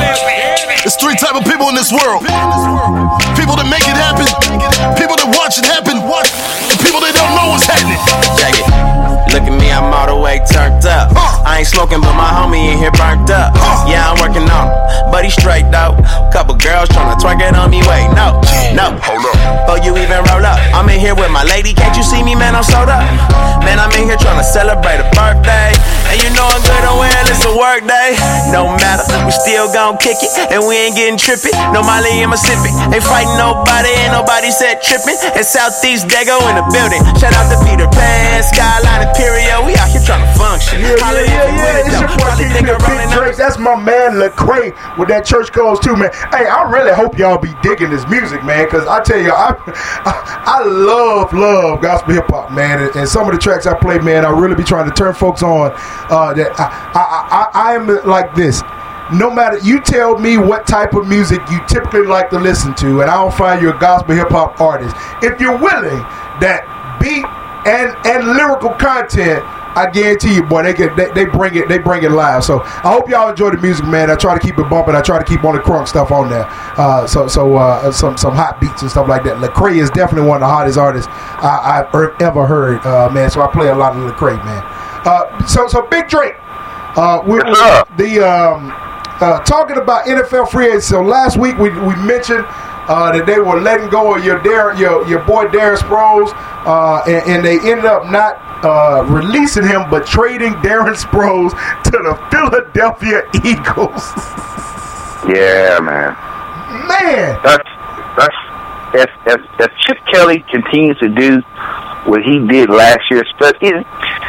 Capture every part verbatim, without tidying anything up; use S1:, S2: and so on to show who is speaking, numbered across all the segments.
S1: There's three type of people in this world. People that make it happen, people that watch it happen, and people that don't know what's happening.
S2: Check it. Look at me, I'm all the way turned up. Uh, I ain't smoking, but my homie in here burnt up. Uh, yeah, I'm working on him, but he straight though. Couple girls tryna twerk it on me. Wait, no, no.
S1: Hold up.
S2: Before you even roll up, I'm in here with my lady. Can't you see me, man? I'm sold up. Man, I'm in here tryna celebrate a birthday, and you know I'm good and well. It's a work day. No matter, we still gon' kick it, and we ain't getting trippy. No Molly in Mississippi, ain't fighting nobody, ain't nobody said tripping. And Southeast Dago in the building. Shout out to Peter Pan, Skyline Imperial. We out here trying to function.
S3: Yeah, yeah, yeah, yeah. It's your boy Big Drake. That's my man Lecrae with that church clothes too, man. Hey, I really hope y'all be digging this music, man, because I tell you, I, I I love love gospel hip hop, man, and, and some of the tracks I play, man, I really be trying to turn folks on. Uh, that I I, I I am like this. No matter, you tell me what type of music you typically like to listen to, and I'll find you a gospel hip hop artist. If you're willing, that beat and and lyrical content, I guarantee you, boy, they get they, they bring it they bring it live. So I hope y'all enjoy the music, man. I try to keep it bumping. I try to keep on the crunk stuff on there. Uh, so so uh, some some hot beats and stuff like that. Lecrae is definitely one of the hottest artists I, I've ever heard, uh, man. So I play a lot of Lecrae, man. Uh, so so Big Drake, uh, we, we the um, uh, talking about N F L free agents. So last week we we mentioned uh, that they were letting go of your Dar- your your boy Darren Sproles, uh, and, and they ended up not uh, releasing him, but trading Darren Sproles to the Philadelphia Eagles.
S4: Yeah, man.
S3: Man,
S4: that's that's if if, if Chip Kelly continues to do what he did last year, but it,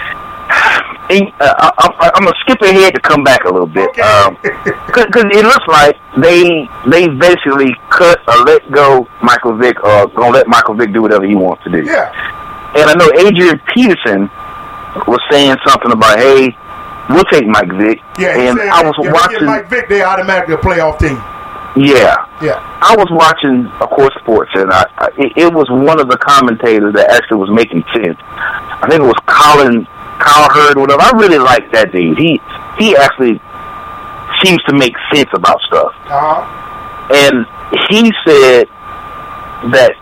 S4: Uh, I, I'm gonna skip ahead to come back a little bit, because um, it looks like they they basically cut or let go Michael Vick, or gonna let Michael Vick do whatever he wants to do.
S3: Yeah.
S4: And I know Adrian Peterson was saying something about, hey, we'll take Mike Vick.
S3: Yeah.
S4: And
S3: said,
S4: I was
S3: yeah,
S4: watching
S3: Mike Vick, they automatically a playoff team.
S4: Yeah.
S3: Yeah.
S4: I was watching, of course, sports, and I, I, it, it was one of the commentators that actually was making sense. I think it was Colin. Kyle Hurd, whatever. I really like that dude. He he actually seems to make sense about stuff.
S3: Uh-huh.
S4: And he said that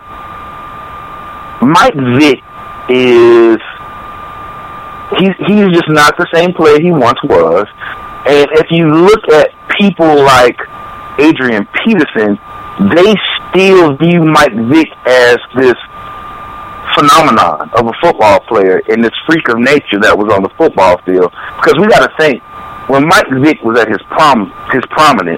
S4: Mike Vick is he's he's just not the same player he once was. And if you look at people like Adrian Peterson, they still view Mike Vick as this phenomenon of a football player and this freak of nature that was on the football field. Because we got to think, when Mike Vick was at his prom, his prominent,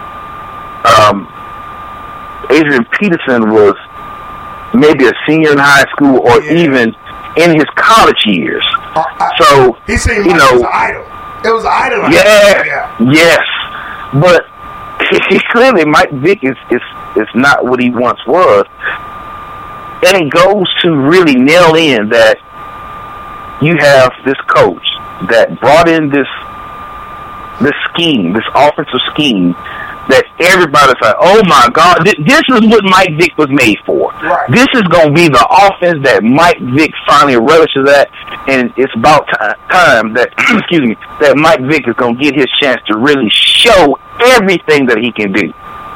S4: um, Adrian Peterson was maybe a senior in high school or yeah. even in his college years.
S3: Uh, I,
S4: so
S3: he seemed
S4: you
S3: like
S4: know,
S3: it was an idol. It was an idol.
S4: Yeah,
S3: yeah,
S4: yes, but he, clearly Mike Vick is, is is not what he once was. And it goes to really nail in that you have this coach that brought in this this scheme, this offensive scheme, that everybody's like, oh my God, th- this is what Mike Vick was made for.
S3: Right.
S4: This is going to be the offense that Mike Vick finally relishes at, and it's about t- time that, excuse me, that Mike Vick is going to get his chance to really show everything that he can do.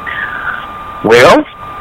S4: Well,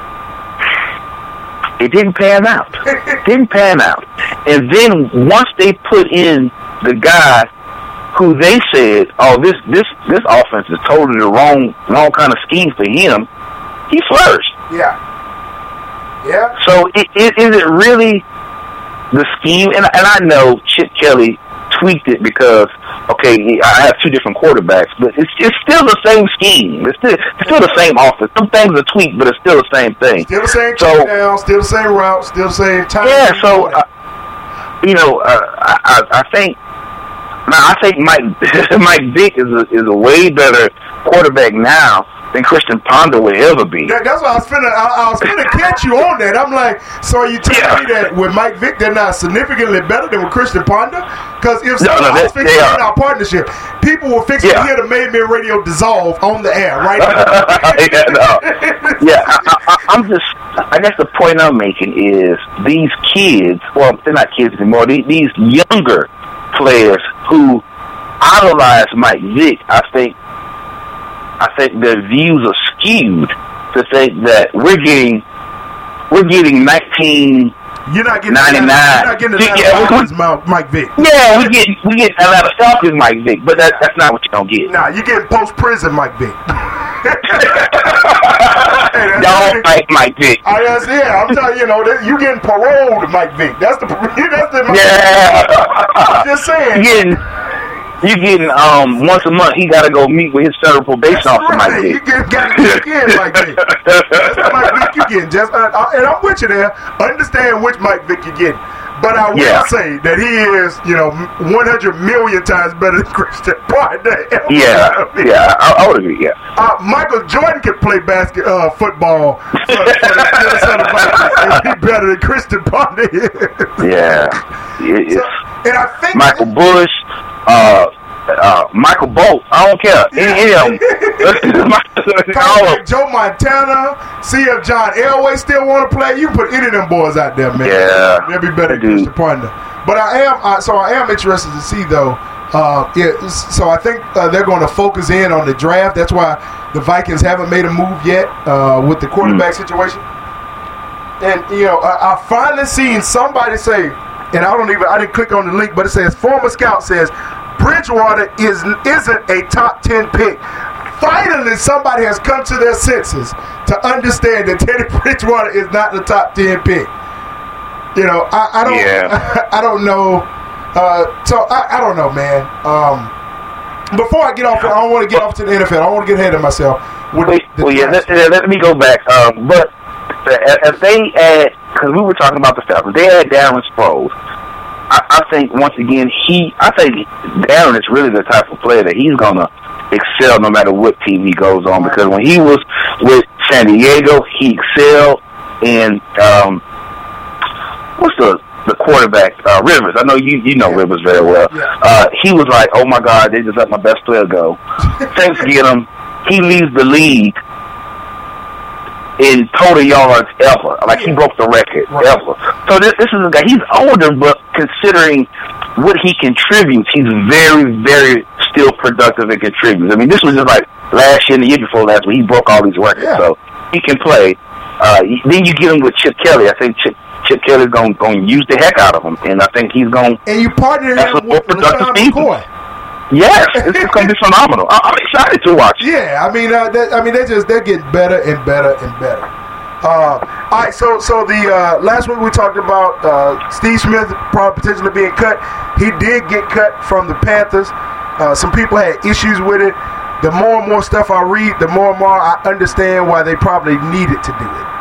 S4: it didn't pan out. It didn't pan out. And then once they put in the guy who they said, oh, this this this offense is totally the wrong wrong kind of scheme for him, he flourished.
S3: Yeah. Yeah.
S4: So it, it, is it really the scheme? And, and I know Chip Kelly tweaked it because, okay, I have two different quarterbacks, but it's it's still the same scheme. It's still, it's still the same offense. Some things are tweaked, but it's still the same thing.
S3: Still the same
S4: so,
S3: down, still the same route, still the same time.
S4: Yeah, so, uh, you know, uh, I, I, I think, now I think Mike Mike Vick is a, is a way better quarterback now than Christian Ponder will ever be.
S3: That, that's why I was finna, I, I was finna catch you on that. I'm like, so are you telling yeah. me that with Mike Vick, they're not significantly better than with Christian Ponder? Because if so,
S4: no, no,
S3: I was fixing in our partnership, people were fixing yeah. to hear the Made Men Radio dissolve on the air, right?
S4: yeah, no. yeah I, I, I'm just, I guess the point I'm making is these kids, well, they're not kids anymore, these, these younger players who idolize Mike Vick, I think, I think their views are skewed to think that we're getting we're getting nineteen.
S3: You're not getting
S4: ninety-nine.
S3: You're not getting the
S4: yeah,
S3: Falcons, Mike Vick.
S4: Yeah, we get we get Atlanta Falcons Mike Vick, but that, that's not what you're gonna get.
S3: Nah, you're getting post prison Mike Vick. Hey,
S4: don't like Mike Vick.
S3: I just, yeah, I'm telling you, you know, you getting paroled Mike Vick. That's the that's the Mike
S4: yeah.
S3: I'm just saying.
S4: You getting you getting um once a month he gotta go meet with his federal probation officer
S3: right.
S4: Mike Vick.
S3: You get got to again Mike Vick. That's the Mike Vick you getting. Just uh, uh, and I'm with you there. Understand which Mike Vick you getting. But I will
S4: yeah.
S3: say that he is, you know, one hundred million times better than Christian Ponder.
S4: Yeah, yeah, I, I would agree, yeah.
S3: Uh, Michael Jordan could play basket, uh, football for, for the Minnesota Vikings, and be better than Christian Ponder is.
S4: Yeah. It,
S3: so, and I think
S4: Michael Bush, uh, uh, Michael Bolt, I don't care. Any, any of them.
S3: Like Joe Montana, see if John Elway still want to play. You put any of them boys out there, man.
S4: Yeah,
S3: they'll be better than Christian Ponder. But I am, uh, so I am interested to see though. Uh, yeah, so I think uh, they're going to focus in on the draft. That's why the Vikings haven't made a move yet uh, with the quarterback mm. situation. And you know, I, I finally seen somebody say, and I don't even, I didn't click on the link, but it says former scout says Bridgewater is isn't a top ten pick. Finally, somebody has come to their senses to understand that Teddy Bridgewater is not the top ten pick. You know, I, I don't,
S4: yeah.
S3: I, I don't know. Uh, so I, I don't know, man. Um, before I get off, I don't want to get off to the N F L. I don't want to get ahead of myself. With
S4: Wait,
S3: the, the
S4: well, yeah, let, let me go back. Um, but if they add, because we were talking about the Falcons, they add Darren Sproles. I, I think once again, he, I think Darren is really the type of player that he's gonna excel no matter what team he goes on, because when he was with San Diego, he excelled. And um, what's the the quarterback, uh, Rivers? I know you you know yeah. Rivers very well.
S3: Yeah.
S4: Uh, he was like, oh my God, they just let my best player go. Thanks, get him. He leads the league in total yards ever. Like he broke the record right. ever. So this, this is a guy. He's older, but considering what he contributes, he's very, very still productive and contributes. I mean, this was just like last year and the year before last, where he broke all these records. Yeah. So he can play. Uh, then you get him with Chip Kelly. I think Chip, Chip Kelly's going to use the heck out of him, and I think he's going.
S3: And you partner him with LaShawn McCoy.
S4: Yes, it's, it's going to be phenomenal. I, I'm excited to watch.
S3: Yeah, I mean, uh, they, I mean, they just they're getting better and better and better. Uh, all right, so so the uh, last week we talked about uh, Steve Smith probably potentially being cut. He did get cut from the Panthers. Uh, some people had issues with it. The more and more stuff I read, the more and more I understand why they probably needed to do it.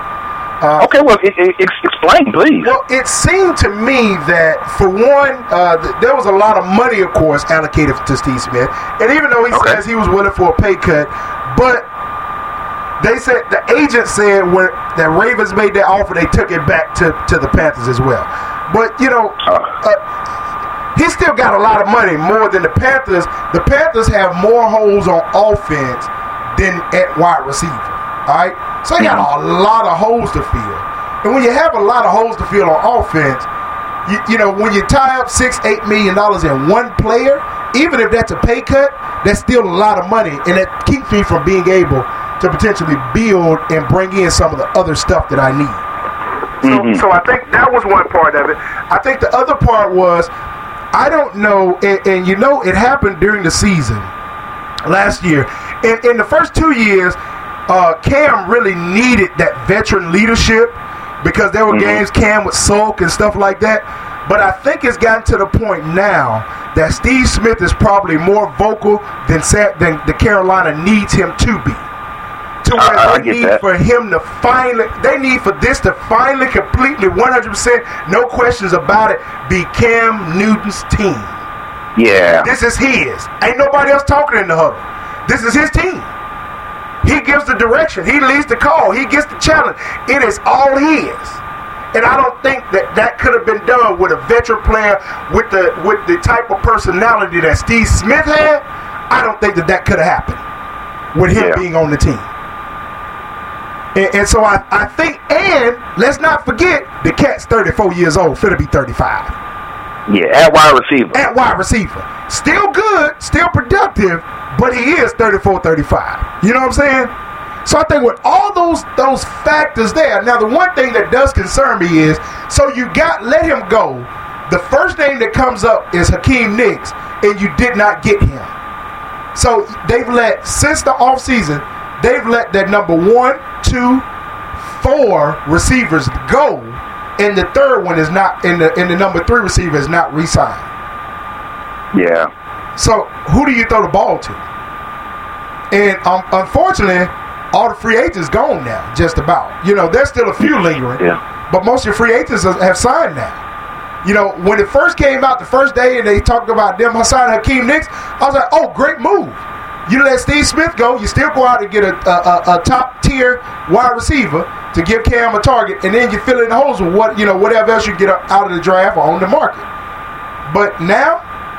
S4: Uh, okay, well, it, it, explain, please.
S3: Well, it seemed to me that, for one, uh, th- there was a lot of money, of course, allocated to Steve Smith. And even though he okay. says he was willing for a pay cut, but they said, the agent said when the Ravens made that offer, they took it back to, to the Panthers as well. But, you know, uh, uh, he still got a lot of money, more than the Panthers. The Panthers have more holes on offense than at wide receiver. All right? So they got a lot of holes to fill. And when you have a lot of holes to fill on offense, you, you know, when you tie up six, eight million dollars in one player, even if that's a pay cut, that's still a lot of money. And that keeps me from being able to potentially build and bring in some of the other stuff that I need. So, mm-hmm. so I think that was one part of it. I think the other part was, I don't know, and, and you know, it happened during the season last year. In, in the first two years, Uh, Cam really needed that veteran leadership because there were mm-hmm. games Cam would sulk and stuff like that. But I think it's gotten to the point now that Steve Smith is probably more vocal than than the Carolina needs him to be. To where
S4: uh,
S3: they need that. for him to finally, they need for this to finally, completely, one hundred percent, no questions about it, be Cam Newton's team.
S4: Yeah.
S3: This is his. Ain't nobody else talking in the huddle. This is his team. He gives the direction. He leads the call. He gets the challenge. It is all his. And I don't think that that could have been done with a veteran player with the with the type of personality that Steve Smith had. I don't think that that could have happened with him yeah. being on the team. And, and so I, I think, and let's not forget, the cat's thirty-four years old, finna be thirty-five.
S4: Yeah, at wide receiver.
S3: At wide receiver. Still good, still productive, but he is thirty-four thirty-five. You know what I'm saying? So I think with all those those factors there, now the one thing that does concern me is, so you got, let him go. The first name that comes up is Hakeem Nicks, and you did not get him. So they've let, since the offseason, they've let that number one, two, four receivers go, and the third one is not, and the, and the number three receiver is not re-signed.
S4: Yeah.
S3: So who do you throw the ball to? And um, unfortunately, all the free agents gone now, just about. You know, there's still a few lingering,
S4: yeah.
S3: but most of your free agents have signed now. You know, when it first came out the first day and they talked about them signing Hakeem Nicks, I was like, oh, great move. You let Steve Smith go, you still go out and get a, a, a, a top-tier wide receiver to give Cam a target, and then you fill in the holes with what, you know, whatever else you get out of the draft or on the market. But now,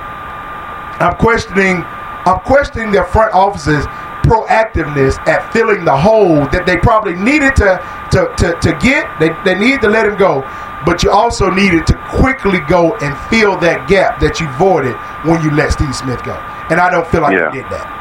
S3: I'm questioning, I'm questioning their front office's proactiveness at filling the hole that they probably needed to to, to, to get. They, they needed to let him go, but you also needed to quickly go and fill that gap that you voided when you let Steve Smith go. And I don't feel like
S4: yeah.
S3: you did that.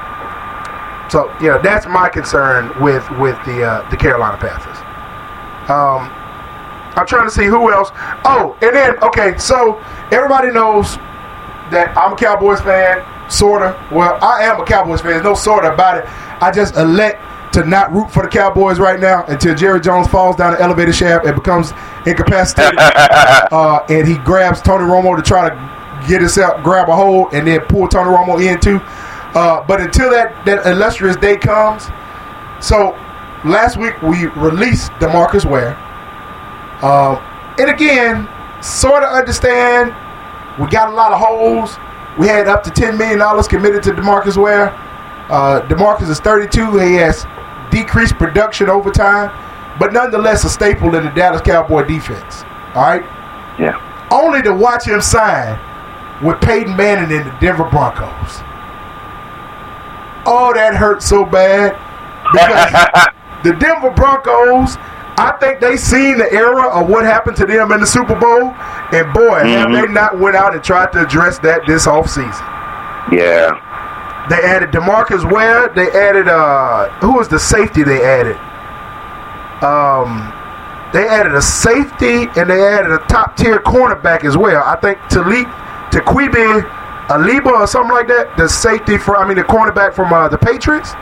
S3: So, yeah, that's my concern with, with the uh, the Carolina Panthers. Um, I'm trying to see who else. Oh, and then, okay, so everybody knows that I'm a Cowboys fan, sort of. Well, I am a Cowboys fan. There's no sort of about it. I just elect to not root for the Cowboys right now until Jerry Jones falls down the elevator shaft and becomes incapacitated. uh, and he grabs Tony Romo to try to get himself, grab a hold, and then pull Tony Romo in too. Uh, but until that, that illustrious day comes, so last week we released DeMarcus Ware. Um, and again, sort of understand, we got a lot of holes. We had up to ten million dollars committed to DeMarcus Ware. Uh, DeMarcus is thirty-two. He has decreased production over time, but nonetheless a staple in the Dallas Cowboy defense. All right?
S4: Yeah.
S3: Only to watch him sign with Peyton Manning in the Denver Broncos. Oh, that hurt so bad. Because the Denver Broncos, I think they seen the era of what happened to them in the Super Bowl, and boy, mm-hmm. have they not went out and tried to address that this offseason.
S4: Yeah.
S3: They added DeMarcus Ware. They added, uh, who was the safety they added? Um, they added a safety, and they added a top-tier cornerback as well. I think Talik, Taquibi Aliba or something like that, the safety for, I mean, the cornerback from uh, the Patriots.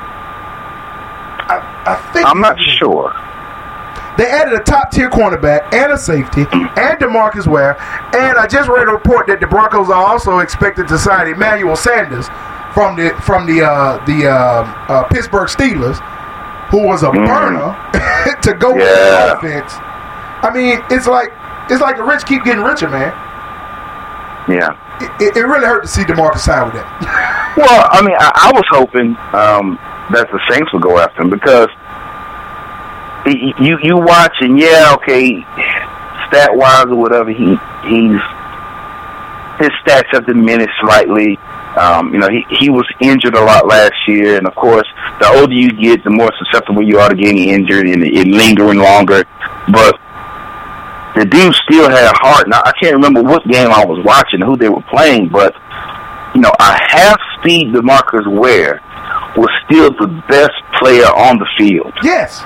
S3: I, I think
S4: I'm not sure.
S3: They added a top-tier cornerback and a safety and DeMarcus Ware. And I just read a report that the Broncos are also expected to sign Emmanuel Sanders from the from the uh, the uh, uh, Pittsburgh Steelers, who was a mm. burner to go yeah. with the offense. I mean, it's like it's like the rich keep getting richer, man.
S4: Yeah.
S3: It, it really hurt to see DeMarcus sign with that.
S4: Well, I mean, I, I was hoping um, that the Saints would go after him because you you watch and yeah, okay, stat wise or whatever, he he's his stats have diminished slightly. Um, you know, he he was injured a lot last year, and of course, the older you get, the more susceptible you are to getting injured and it lingering longer. But the dude still had heart. Now, I can't remember what game I was watching, who they were playing, but, you know, a half-speed DeMarcus Ware was still the best player on the field.
S3: Yes.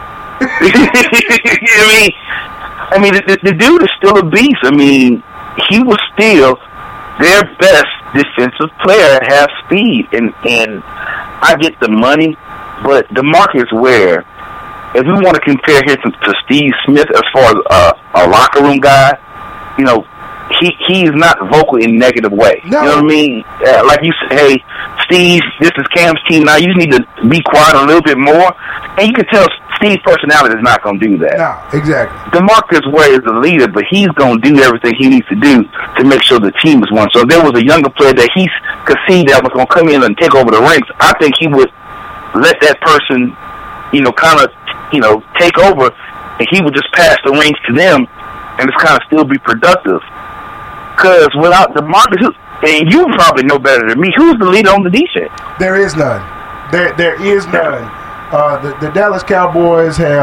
S4: I mean, I mean, the, the dude is still a beast. I mean, he was still their best defensive player at half speed. And, and I get the money, but DeMarcus Ware, if we want to compare him to, to Steve Smith as far as uh, a locker room guy, you know, he he is not vocal in a negative way. No. You know what I mean? Uh, like you said, hey, Steve, this is Cam's team now. You need to be quiet a little bit more. And you can tell Steve's personality is not going to do that.
S3: No, exactly.
S4: DeMarcus Ware is the leader, but he's going to do everything he needs to do to make sure the team is won. So if there was a younger player that he could see that was going to come in and take over the ranks, I think he would let that person, you know, kind of, you know, take over, and he would just pass the reins to them and just kind of still be productive. Because without DeMarcus, and you probably know better than me, who's the leader on the defense?
S3: There is none. There, there is none. Uh, the, the Dallas Cowboys have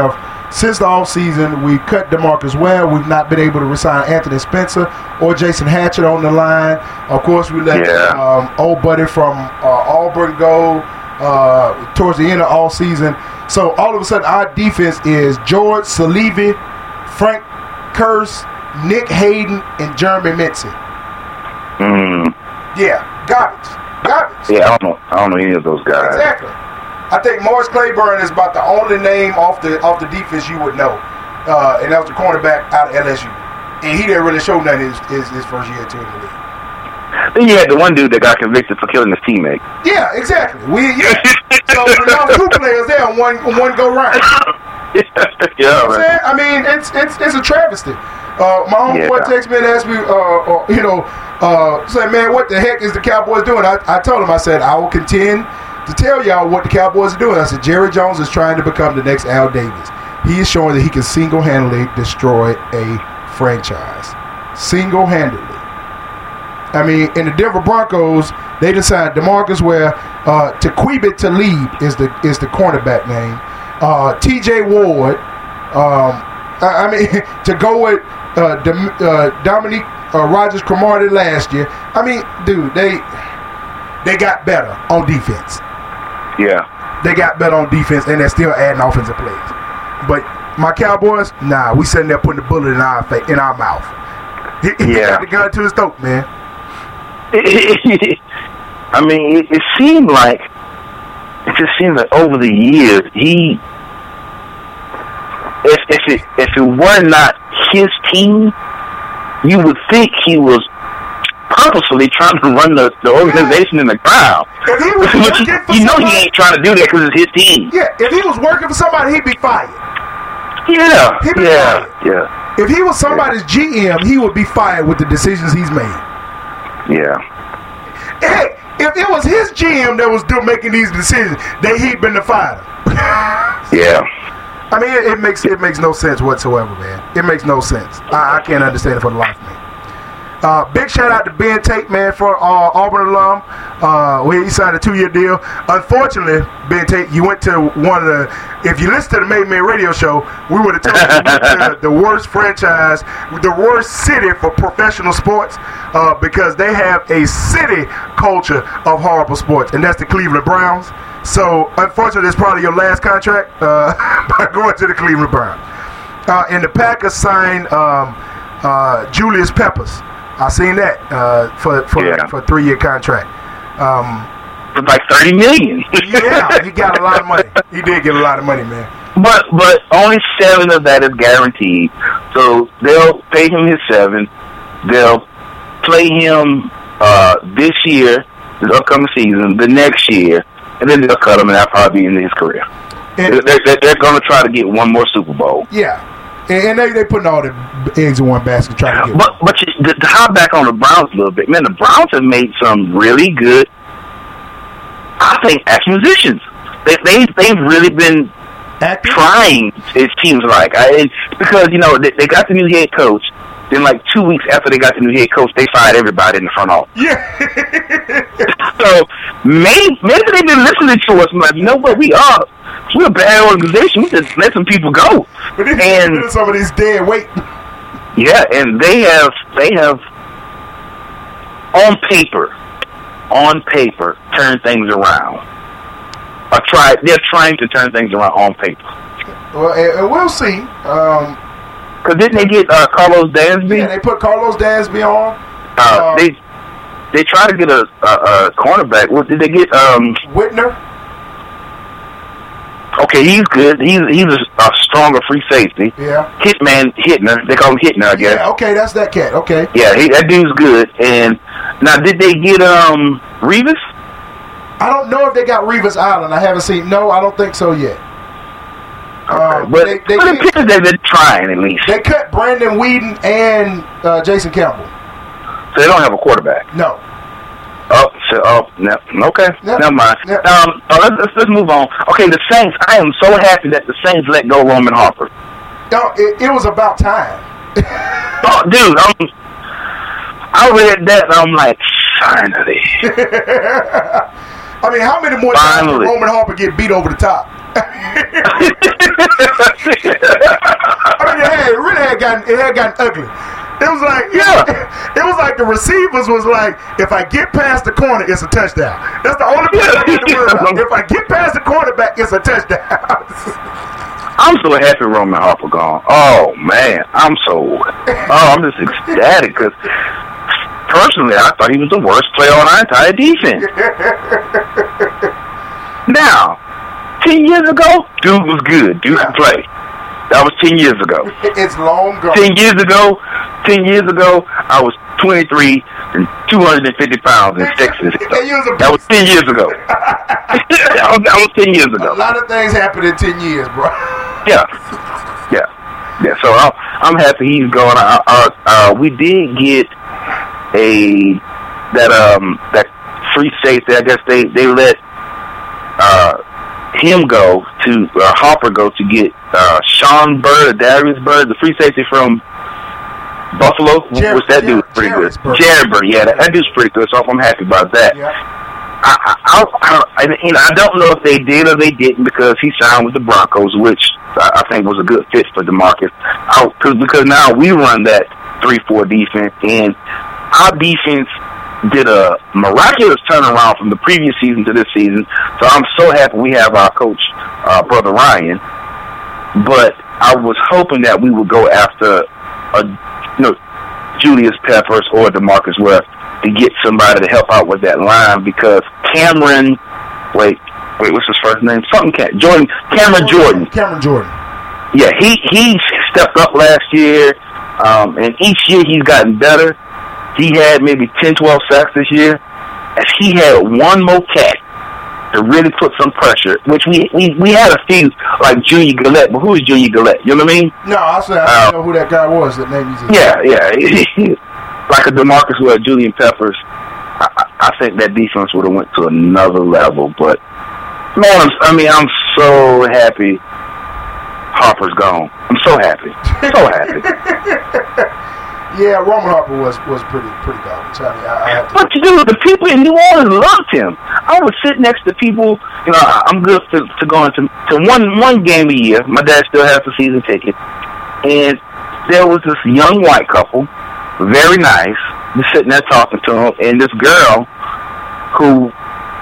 S3: since the offseason, we cut DeMarcus Ware. We've not been able to resign Anthony Spencer or Jason Hatchett on the line. Of course, we let
S4: yeah.
S3: um, old buddy from uh, Auburn go uh, towards the end of all season. So all of a sudden, our defense is George Salivi, Frank Curse, Nick Hayden, and Jeremy Mincy.
S4: Mm.
S3: Yeah, garbage. Garbage.
S4: Yeah, I don't know. I don't know any of those guys.
S3: Exactly. I think Morris Claiborne is about the only name off the off the defense you would know, uh, and that was the cornerback out of L S U, and he didn't really show nothing his, his, his first year or two in the league.
S4: Then you had the one dude that got convicted for killing his teammate.
S3: Yeah, exactly. We yeah. So we lost two players there on one one go round.
S4: yeah,
S3: You know what I'm saying? I mean, it's it's it's a travesty. Uh, my homeboy
S4: Yeah.
S3: texted me and asked me, uh, uh, you know, uh, say, man, what the heck is the Cowboys doing? I, I told him, I said, I will contend to tell y'all what the Cowboys are doing. I said, Jerry Jones is trying to become the next Al Davis. He is showing that he can single-handedly destroy a franchise. Single-handedly. I mean, in the Denver Broncos, they decided DeMarcus Ware, uh, Taquibi Talib is the is the cornerback name. Uh, T J Ward, um, I, I mean, to go with uh, Dom, uh, Dominique uh, Rogers Cromartie last year. I mean, dude, they they got better on defense.
S4: Yeah.
S3: They got better on defense, and they're still adding offensive plays. But my Cowboys, nah, we sitting there putting the bullet in our face, in our mouth. He, he
S4: Yeah.
S3: got the gun to his throat, man.
S4: I mean, it, it seemed like it just seemed like over the years he, if if it if it were not his team, you would think he was purposefully trying to run the, the organization in the ground.
S3: If he was
S4: But
S3: working
S4: you,
S3: for
S4: you know
S3: somebody,
S4: he ain't trying to do that because it's his team.
S3: yeah, if he was working for somebody, he'd be fired.
S4: Yeah,
S3: He be
S4: yeah,
S3: fired.
S4: yeah,
S3: If he was somebody's G M, he would be fired with the decisions he's made.
S4: yeah.
S3: Hey, if it was his G M that was doing making these decisions, then he'd been the fighter.
S4: Yeah.
S3: I mean, it, it makes it makes no sense whatsoever, man. It makes no sense. I, I can't understand it for the life of me. Uh, big shout out to Ben Tate, man, for uh, Auburn alum. Uh, where he signed a two-year deal. Unfortunately, Ben Tate, you went to one of the. If you listen to the Made Man Radio Show, we would have told you you went to the worst franchise, the worst city for professional sports, uh, because they have a city culture of horrible sports, and that's the Cleveland Browns. So, unfortunately, it's probably your last contract uh, by going to the Cleveland Browns. Uh, and the Packers signed um, uh, Julius Peppers. I seen that uh, for for
S4: Yeah.
S3: for a three year contract. Um,
S4: For like thirty million.
S3: yeah, he got a lot of money. He did get a lot of money, man.
S4: But but only seven of that is guaranteed. So they'll pay him his seven. They'll play him uh, this year, this upcoming season, the next year, and then they'll cut him, and that'll probably be in his career.
S3: And,
S4: They're, they're, they're going to try to get one more Super Bowl.
S3: yeah, and, and they they putting all the eggs in one basket trying to get.
S4: But but you, to, to hop back on the Browns a little bit, man, the Browns have made some really good, I think, acquisitions. They they they've really been
S3: Active?
S4: trying. It seems like I, it's because you know they, they got the new head coach. Then, like two weeks after they got the new head coach, they fired everybody in the front office.
S3: Yeah.
S4: So maybe maybe they've been listening to us. And like, you know what, we are we're a bad organization. We just let some people go.
S3: But this,
S4: And
S3: some of these dead weight.
S4: yeah, and they have they have on paper, on paper, turned things around. Or try they're trying to turn things around on paper.
S3: Well, and, and we'll see. Um,
S4: Cause didn't they get uh, Carlos Dansby?
S3: yeah, they put Carlos Dansby on.
S4: uh,
S3: um,
S4: they they tried to get a, a, a cornerback. What did they get? Um,
S3: Whitner.
S4: okay, he's good. He's he's a, a stronger free safety.
S3: Yeah.
S4: Hitman Hitner. They call him Hitner, I guess.
S3: Yeah. Okay, that's that cat. Okay.
S4: Yeah, he, that dude's good. And now, did they get um Revis?
S3: I don't know if they got Revis Island. I haven't seen. No, I don't think so yet. Uh,
S4: but
S3: they, they,
S4: but it appears that they're trying at least.
S3: they cut Brandon Whedon and uh, Jason Campbell.
S4: So they don't have a quarterback.
S3: No.
S4: Oh, so oh, no, okay,
S3: Yep.
S4: never mind.
S3: Yep.
S4: Um, oh, let's, let's let's move on. Okay, the Saints. I am so happy that the Saints let go Roman Harper.
S3: No, it, it was about time.
S4: Oh, dude, I'm, I read that and I'm like, finally.
S3: I mean, how many more times did
S4: Finally.
S3: Roman Harper get beat over the top? I mean, it, had, it really had gotten it had gotten ugly. It was like, yeah, it was like the receivers was like, if I get past the corner, it's a touchdown. That's the only thing I get the word out. If I get past the quarterback, it's a touchdown.
S4: I'm so happy Roman Harper gone. Oh man, I'm so, oh, I'm just ecstatic because personally, I thought he was the worst player on our entire defense. Now, ten years ago, dude was good. Dude could play. That was ten years ago.
S3: It's long gone.
S4: Ten years ago, ten years ago, I was twenty-three and two hundred fifty pounds in Texas. That was ten years ago. that, was, that was ten years ago.
S3: A lot of things happened in ten years, bro.
S4: Yeah, yeah, yeah. So I'm, I'm happy he's going. Uh, uh, uh, we did get a that um that free safety. I guess they they let uh. him go to uh, Hopper go to get uh, Sean Bird, Darius Bird, the free safety from Buffalo.
S3: Jared,
S4: Which that dude's pretty
S3: Jared
S4: good.
S3: Bird.
S4: Jared Bird, yeah, that, that dude's pretty good. So I'm happy about that.
S3: Yeah.
S4: I, I, I, I, I, you know, I don't know if they did or they didn't because he signed with the Broncos, which I, I think was a good fit for DeMarcus. I, cause, because now we run that three four defense, and our defense did a miraculous turnaround from the previous season to this season. So I'm so happy we have our coach, uh, Brother Ryan. But I was hoping that we would go after a, you know, Julius Peppers or DeMarcus West to get somebody to help out with that line because Cameron, wait, wait, what's his first name? Something Cam, Jordan, Cameron Jordan.
S3: Cameron Jordan.
S4: Yeah, he he stepped up last year, um, and each year he's gotten better. He had maybe ten, twelve sacks this year. If he had one more cat to really put some pressure, which we we, we had a few, like Junior Gillette, but who is Junior Gillette? You know what I mean?
S3: No, I said I
S4: uh,
S3: don't know who that guy was. That name is.
S4: Yeah, yeah. Like a DeMarcus Ware, Julian Peppers. I, I think that defense would have went to another level. But, man, I'm, I mean, I'm so happy Harper's gone. I'm so happy. So happy.
S3: Yeah, Roman Harper was, was pretty pretty garbage. I mean, I, I have to.
S4: What you do? The people in New Orleans loved him. I would sit next to people. You know, I'm good to, to going to to one one game a year. My dad still has the season ticket, and there was this young white couple, very nice, just sitting there talking to him, and this girl who,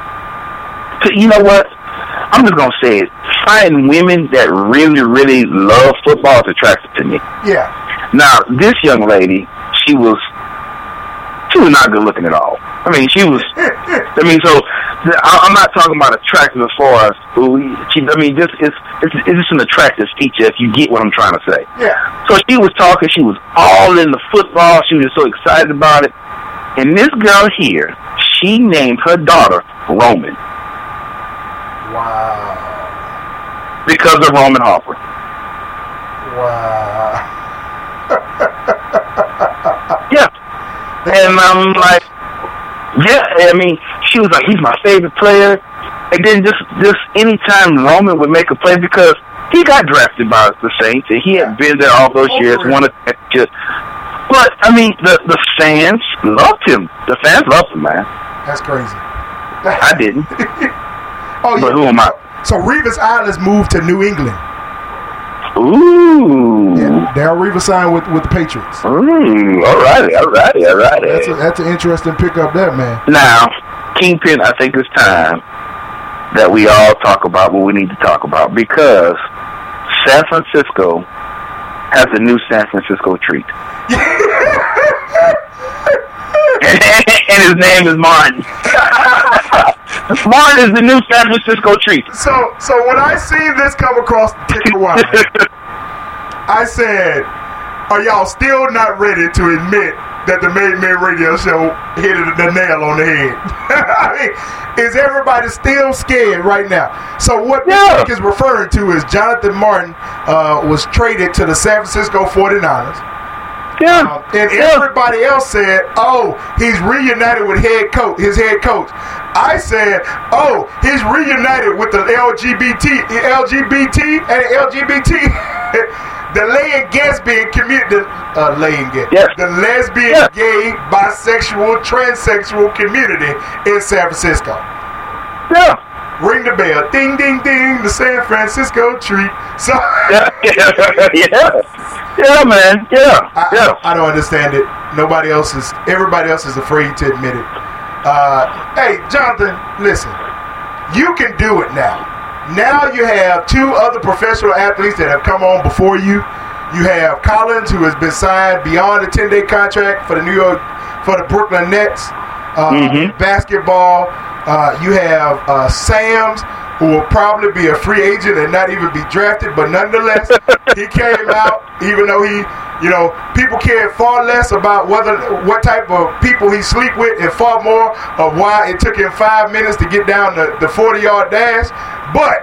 S4: you know what? I'm just gonna say it. Finding women that really, really love football is attractive to me.
S3: Yeah.
S4: Now, this young lady, she was, she was not good looking at all. I mean, she was, I mean, so, I'm not talking about attractive as far as, she, I mean, just, it's, it's, it's just an attractive feature if you get what I'm trying to say.
S3: Yeah.
S4: So she was talking, she was all in the football, she was just so excited about it. And this girl here, she named her daughter Roman.
S3: Wow.
S4: Because of Roman Harper.
S3: Wow.
S4: Yeah. And I'm like, yeah, I mean, she was like, he's my favorite player. And then just, just anytime Roman would make a play, because he got drafted by the Saints, and he had been there all those years, won a championship. But, I mean, the, the fans loved him. The fans loved him, man.
S3: That's crazy.
S4: I didn't.
S3: Oh,
S4: but
S3: yeah.
S4: who am I?
S3: So Revis Islands moved to New England.
S4: Ooh.
S3: Yeah, Darrelle Revis signed with, with the Patriots.
S4: Ooh, all righty, all righty, all righty.
S3: That's, a, that's an interesting pickup there, man.
S4: Now, Kingpin, I think it's time that we all talk about what we need to talk about, because San Francisco has a new San Francisco treat. And his name is Martin. Martin is the new San Francisco treat.
S3: So, so when I seen this come across the ticker wire, I said, "Are y'all still not ready to admit that the Made Men Radio Show hit the nail on the head?" I mean, is everybody still scared right now? So what
S4: yeah.
S3: Nick is referring to is Jonathan Martin uh, was traded to the San Francisco forty-niners.
S4: Yeah.
S3: Um, and
S4: yeah.
S3: everybody else said, "Oh, he's reunited with head coach, his head coach." I said, "Oh, he's reunited with the L G B T, L G B T, and L G B T, the lesbian community, uh, lesbian,
S4: yes.
S3: the lesbian,
S4: yeah.
S3: gay, bisexual, transsexual community in San Francisco."
S4: Yeah.
S3: ring the bell. Ding, ding, ding, the San Francisco treat. So
S4: yeah, yeah, yeah, yeah, man, yeah,
S3: I,
S4: yeah.
S3: I, I don't understand it. Nobody else is. Everybody else is afraid to admit it. Uh, hey, Jonathan, listen. You can do it now. Now you have two other professional athletes that have come on before you. You have Collins, who has been signed beyond a ten-day contract for the New York, for the Brooklyn Nets, uh,
S4: mm-hmm.
S3: basketball. Uh, you have uh, Sams, who will probably be a free agent and not even be drafted, but nonetheless, he came out, even though he, you know, people cared far less about whether what type of people he sleep with and far more of why it took him five minutes to get down the, the forty-yard dash. But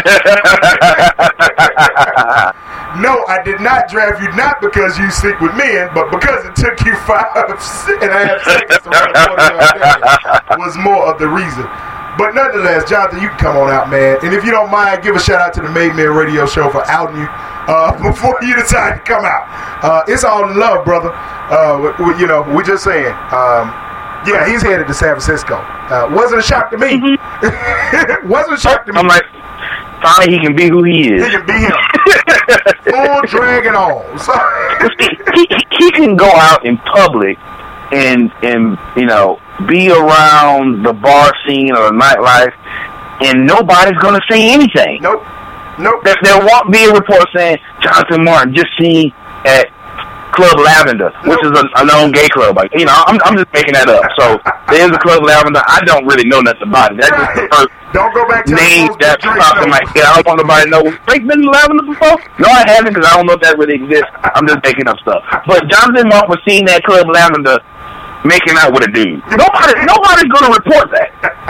S3: no, I did not draft you, not because you sleep with men, but because it took you five and a half seconds to run a forty-yard dash was more of the reason. But nonetheless, Jonathan, you can come on out, man. And if you don't mind, give a shout out to the Made Men Radio Show for outing you uh, before you decide to come out. Uh, it's all in love, brother. Uh, we, we, you know, we're just saying. Um, yeah, he's headed to San Francisco. Uh, wasn't a shock to me. Mm-hmm. Wasn't a shock to me.
S4: I'm like, finally he can be who he is.
S3: He can be him. Full drag and all. So
S4: he, he, he can go out in public and, and, you know, be around the bar scene or the nightlife, and nobody's going to say anything.
S3: Nope. Nope.
S4: There, there won't be a report saying Jonathan Martin just seen at Club Lavender, which nope. is a, a known gay club. Like, you know, I'm, I'm just making that up. So there is a Club Lavender. I don't really know nothing about it. That's right. Just the first
S3: don't go back to
S4: name that pops in my head. I don't want nobody to know. Drake been in Lavender before? No, I haven't, because I don't know if that really exists. I'm just making up stuff. But Jonathan Martin was seeing that Club Lavender making out with a dude. Nobody, nobody's going to report that.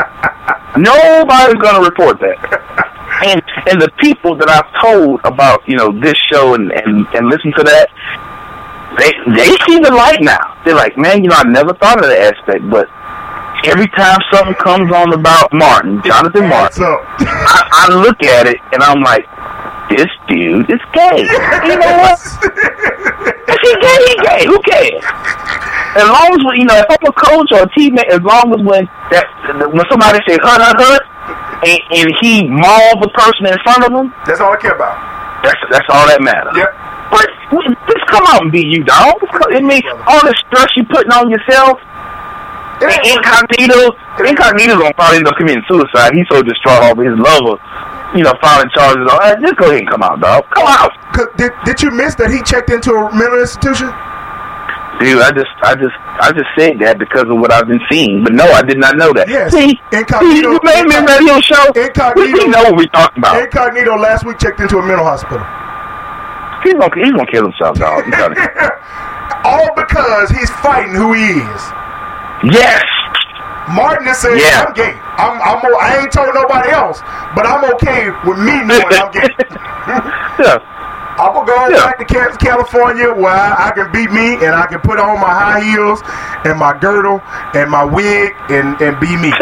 S4: Nobody's going to report that. And and the people that I've told about, you know, this show and, and, and listen to that, they they see the light now. They're like, man, you know, I never thought of that aspect, but every time something comes on about Martin, Jonathan Martin, I, I look at it and I'm like, this dude is gay. You know what? If he gay, he gay. Who cares? As long as, you know, if I'm a coach or a teammate, as long as when that when somebody says hut, hut, hut, and, and he mauled the person in front of him,
S3: that's all I care about.
S4: That's that's all that matters.
S3: Yep.
S4: But just come out and be you, dog. I mean, all the stress you putting on yourself. And Incognito, Incognito's gonna probably end up committing suicide. He's so distraught over his lover, you know, filing charges on. Right, just go ahead and come out, dog. Come out.
S3: Did Did you miss that he checked into a mental institution?
S4: Dude, I just, I just, I just said that because of what I've been seeing. But no, I did not know that.
S3: Yes.
S4: See,
S3: Incognito.
S4: You made me a radio show.
S3: Incognito.
S4: We know what we're talking about.
S3: Incognito last week checked into a mental hospital.
S4: He's gonna, he's gonna kill himself, dog. I'm telling you.
S3: All because he's fighting who he is.
S4: Yes.
S3: Martin is saying, yeah. I'm gay. I'm, I'm, I ain't told nobody else, but I'm okay with me knowing I'm gay.
S4: Yeah.
S3: I'm going to go yeah. back to California where I, I can be me and I can put on my high heels and my girdle and my wig and, and be me.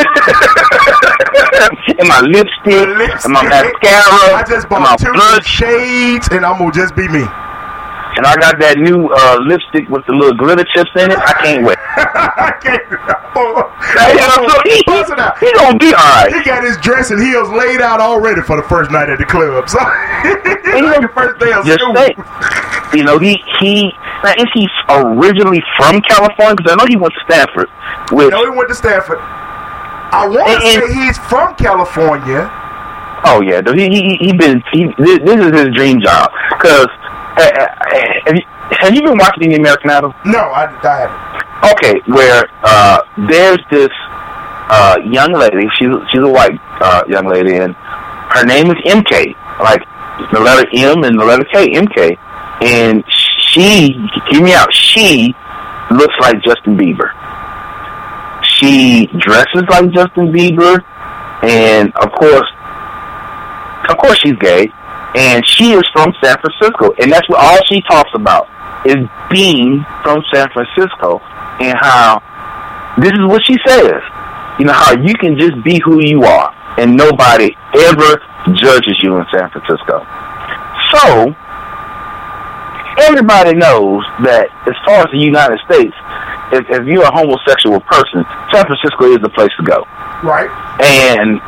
S4: And my lipstick, my lipstick and my mascara.
S3: I just bought two blood shades and I'm going to just be me.
S4: And I got that new uh, lipstick with the little glitter chips in it. I can't wait.
S3: I can't. Oh,
S4: hey, so he, he, he gonna be alright.
S3: He got his dress and heels laid out already for the first night at the club. So the first day of school.
S4: Think, you know, he he. Now, is he originally from California? Because I know he went to Stanford. Which,
S3: no, he went to Stanford. I want to say he's from California.
S4: Oh yeah, he he he been. He, this, this is his dream job because. Uh, have, you, have you been watching the American Idol?
S3: No, I, I haven't.
S4: Okay, where uh, there's this uh, young lady. She's she's a white uh, young lady, and her name is M K, like the letter M and the letter K, M K. And she, hear me out. She looks like Justin Bieber. She dresses like Justin Bieber, and of course, of course, she's gay. And she is from San Francisco, and that's what all she talks about is being from San Francisco, and how this is what she says. You know how you can just be who you are, and nobody ever judges you in San Francisco. So everybody knows that as far as the United States, if, if you're a homosexual person, San Francisco is the place to go.
S3: Right.
S4: And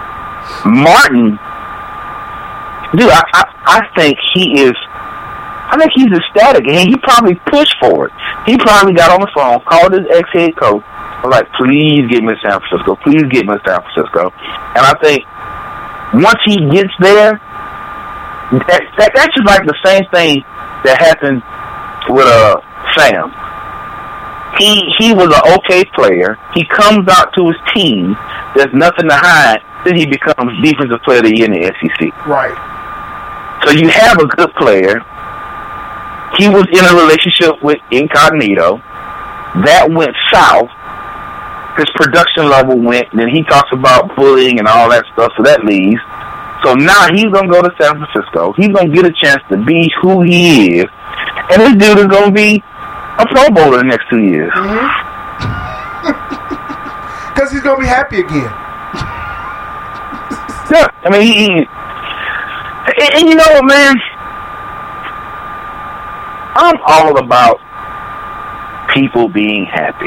S4: Martin, dude, I, I, I think he is, I think he's ecstatic, and he probably pushed for it. He probably got on the phone, called his ex-head coach, was like, please get me to San Francisco, please get me to San Francisco. And I think once he gets there, that, that, that's just like the same thing that happened with uh, Sam. He he was an okay player. He comes out to his team. There's nothing to hide. Then he becomes defensive player of the year in the S E C.
S3: Right.
S4: So you have a good player. He was in a relationship with Incognito. That went south. His production level went. Then he talks about bullying and all that stuff, so that leaves. So now he's going to go to San Francisco. He's going to get a chance to be who he is. And this dude is going to be a Pro Bowler in the next two years.
S3: Because mm-hmm. he's going to be happy again.
S4: Yeah, I mean, he, he and, and you know what, man? I'm all about people being happy.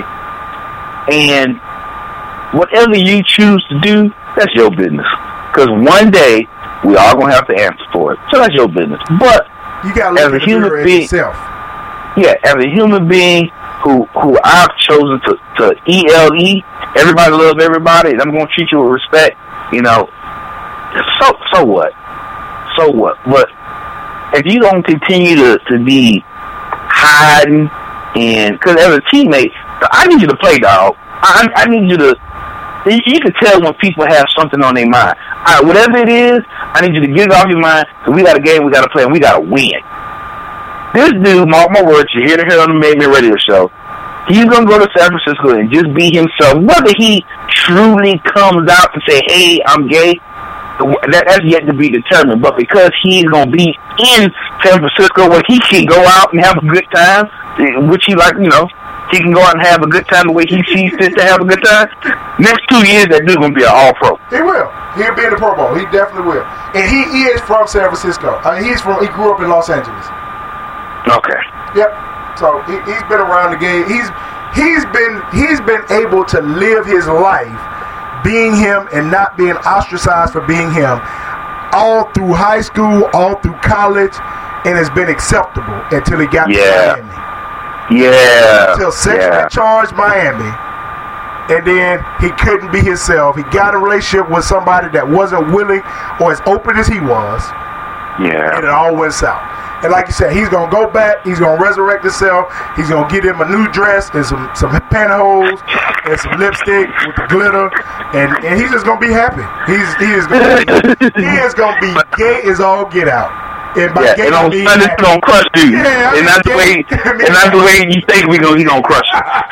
S4: And whatever you choose to do, that's your business. Because one day, we all going to have to answer for it. So that's your business. But
S3: you gotta
S4: as a human being,
S3: yourself.
S4: Yeah, as a human being who who I've chosen to, to E L E, everybody loves everybody, and I'm going to treat you with respect, you know, so so what? So what? But if you don't continue to, to be hiding, and because as a teammate, I need you to play, dog. I, I need you to, you can tell when people have something on their mind. All right, whatever it is, I need you to get it off your mind. So we got a game we got to play, and we got to win. This dude, mark my words, you're here to hear on the Made Me Radio show. He's going to go to San Francisco and just be himself. Whether he truly comes out and say, hey, I'm gay, that, that's yet to be determined. But because he's going to be in San Francisco where he can go out and have a good time, which he like, you know, he can go out and have a good time the way he sees fit to have a good time. Next two years, that dude's going to be an all-pro.
S3: He will. He'll be in the Pro Bowl. He definitely will. And he is from San Francisco. I mean, he's from, he grew up in Los Angeles.
S4: Okay.
S3: Yep. So he, he's been around the game. He's he's been he's been able to live his life being him and not being ostracized for being him all through high school, all through college, and it's been acceptable until he got
S4: yeah.
S3: to Miami.
S4: Yeah.
S3: Until sexually
S4: yeah.
S3: charged Miami. And then he couldn't be himself. He got a relationship with somebody that wasn't willing or as open as he was.
S4: Yeah.
S3: And it all went south. And like you said, he's going to go back. He's going to resurrect himself. He's going to get him a new dress and some, some pantyhose and some lipstick with the glitter. And, and he's just going to be happy. He's He is going to be, he is going to be gay as all get out. And by
S4: yeah,
S3: gay,
S4: and on
S3: I mean
S4: Sunday, he's going to crush you.
S3: Yeah,
S4: and that's the way, and that's the way you think we gonna, he going to crush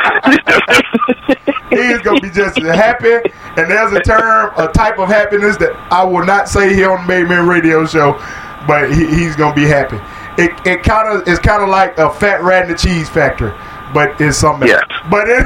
S4: you.
S3: He's going to be just happy. And there's a term, a type of happiness that I will not say here on the Made Man Radio Show, but he, he's going to be happy. It it kind of it's kind of like a Fat Rat in the Cheese Factory, but it's something.
S4: Yeah.
S3: But it.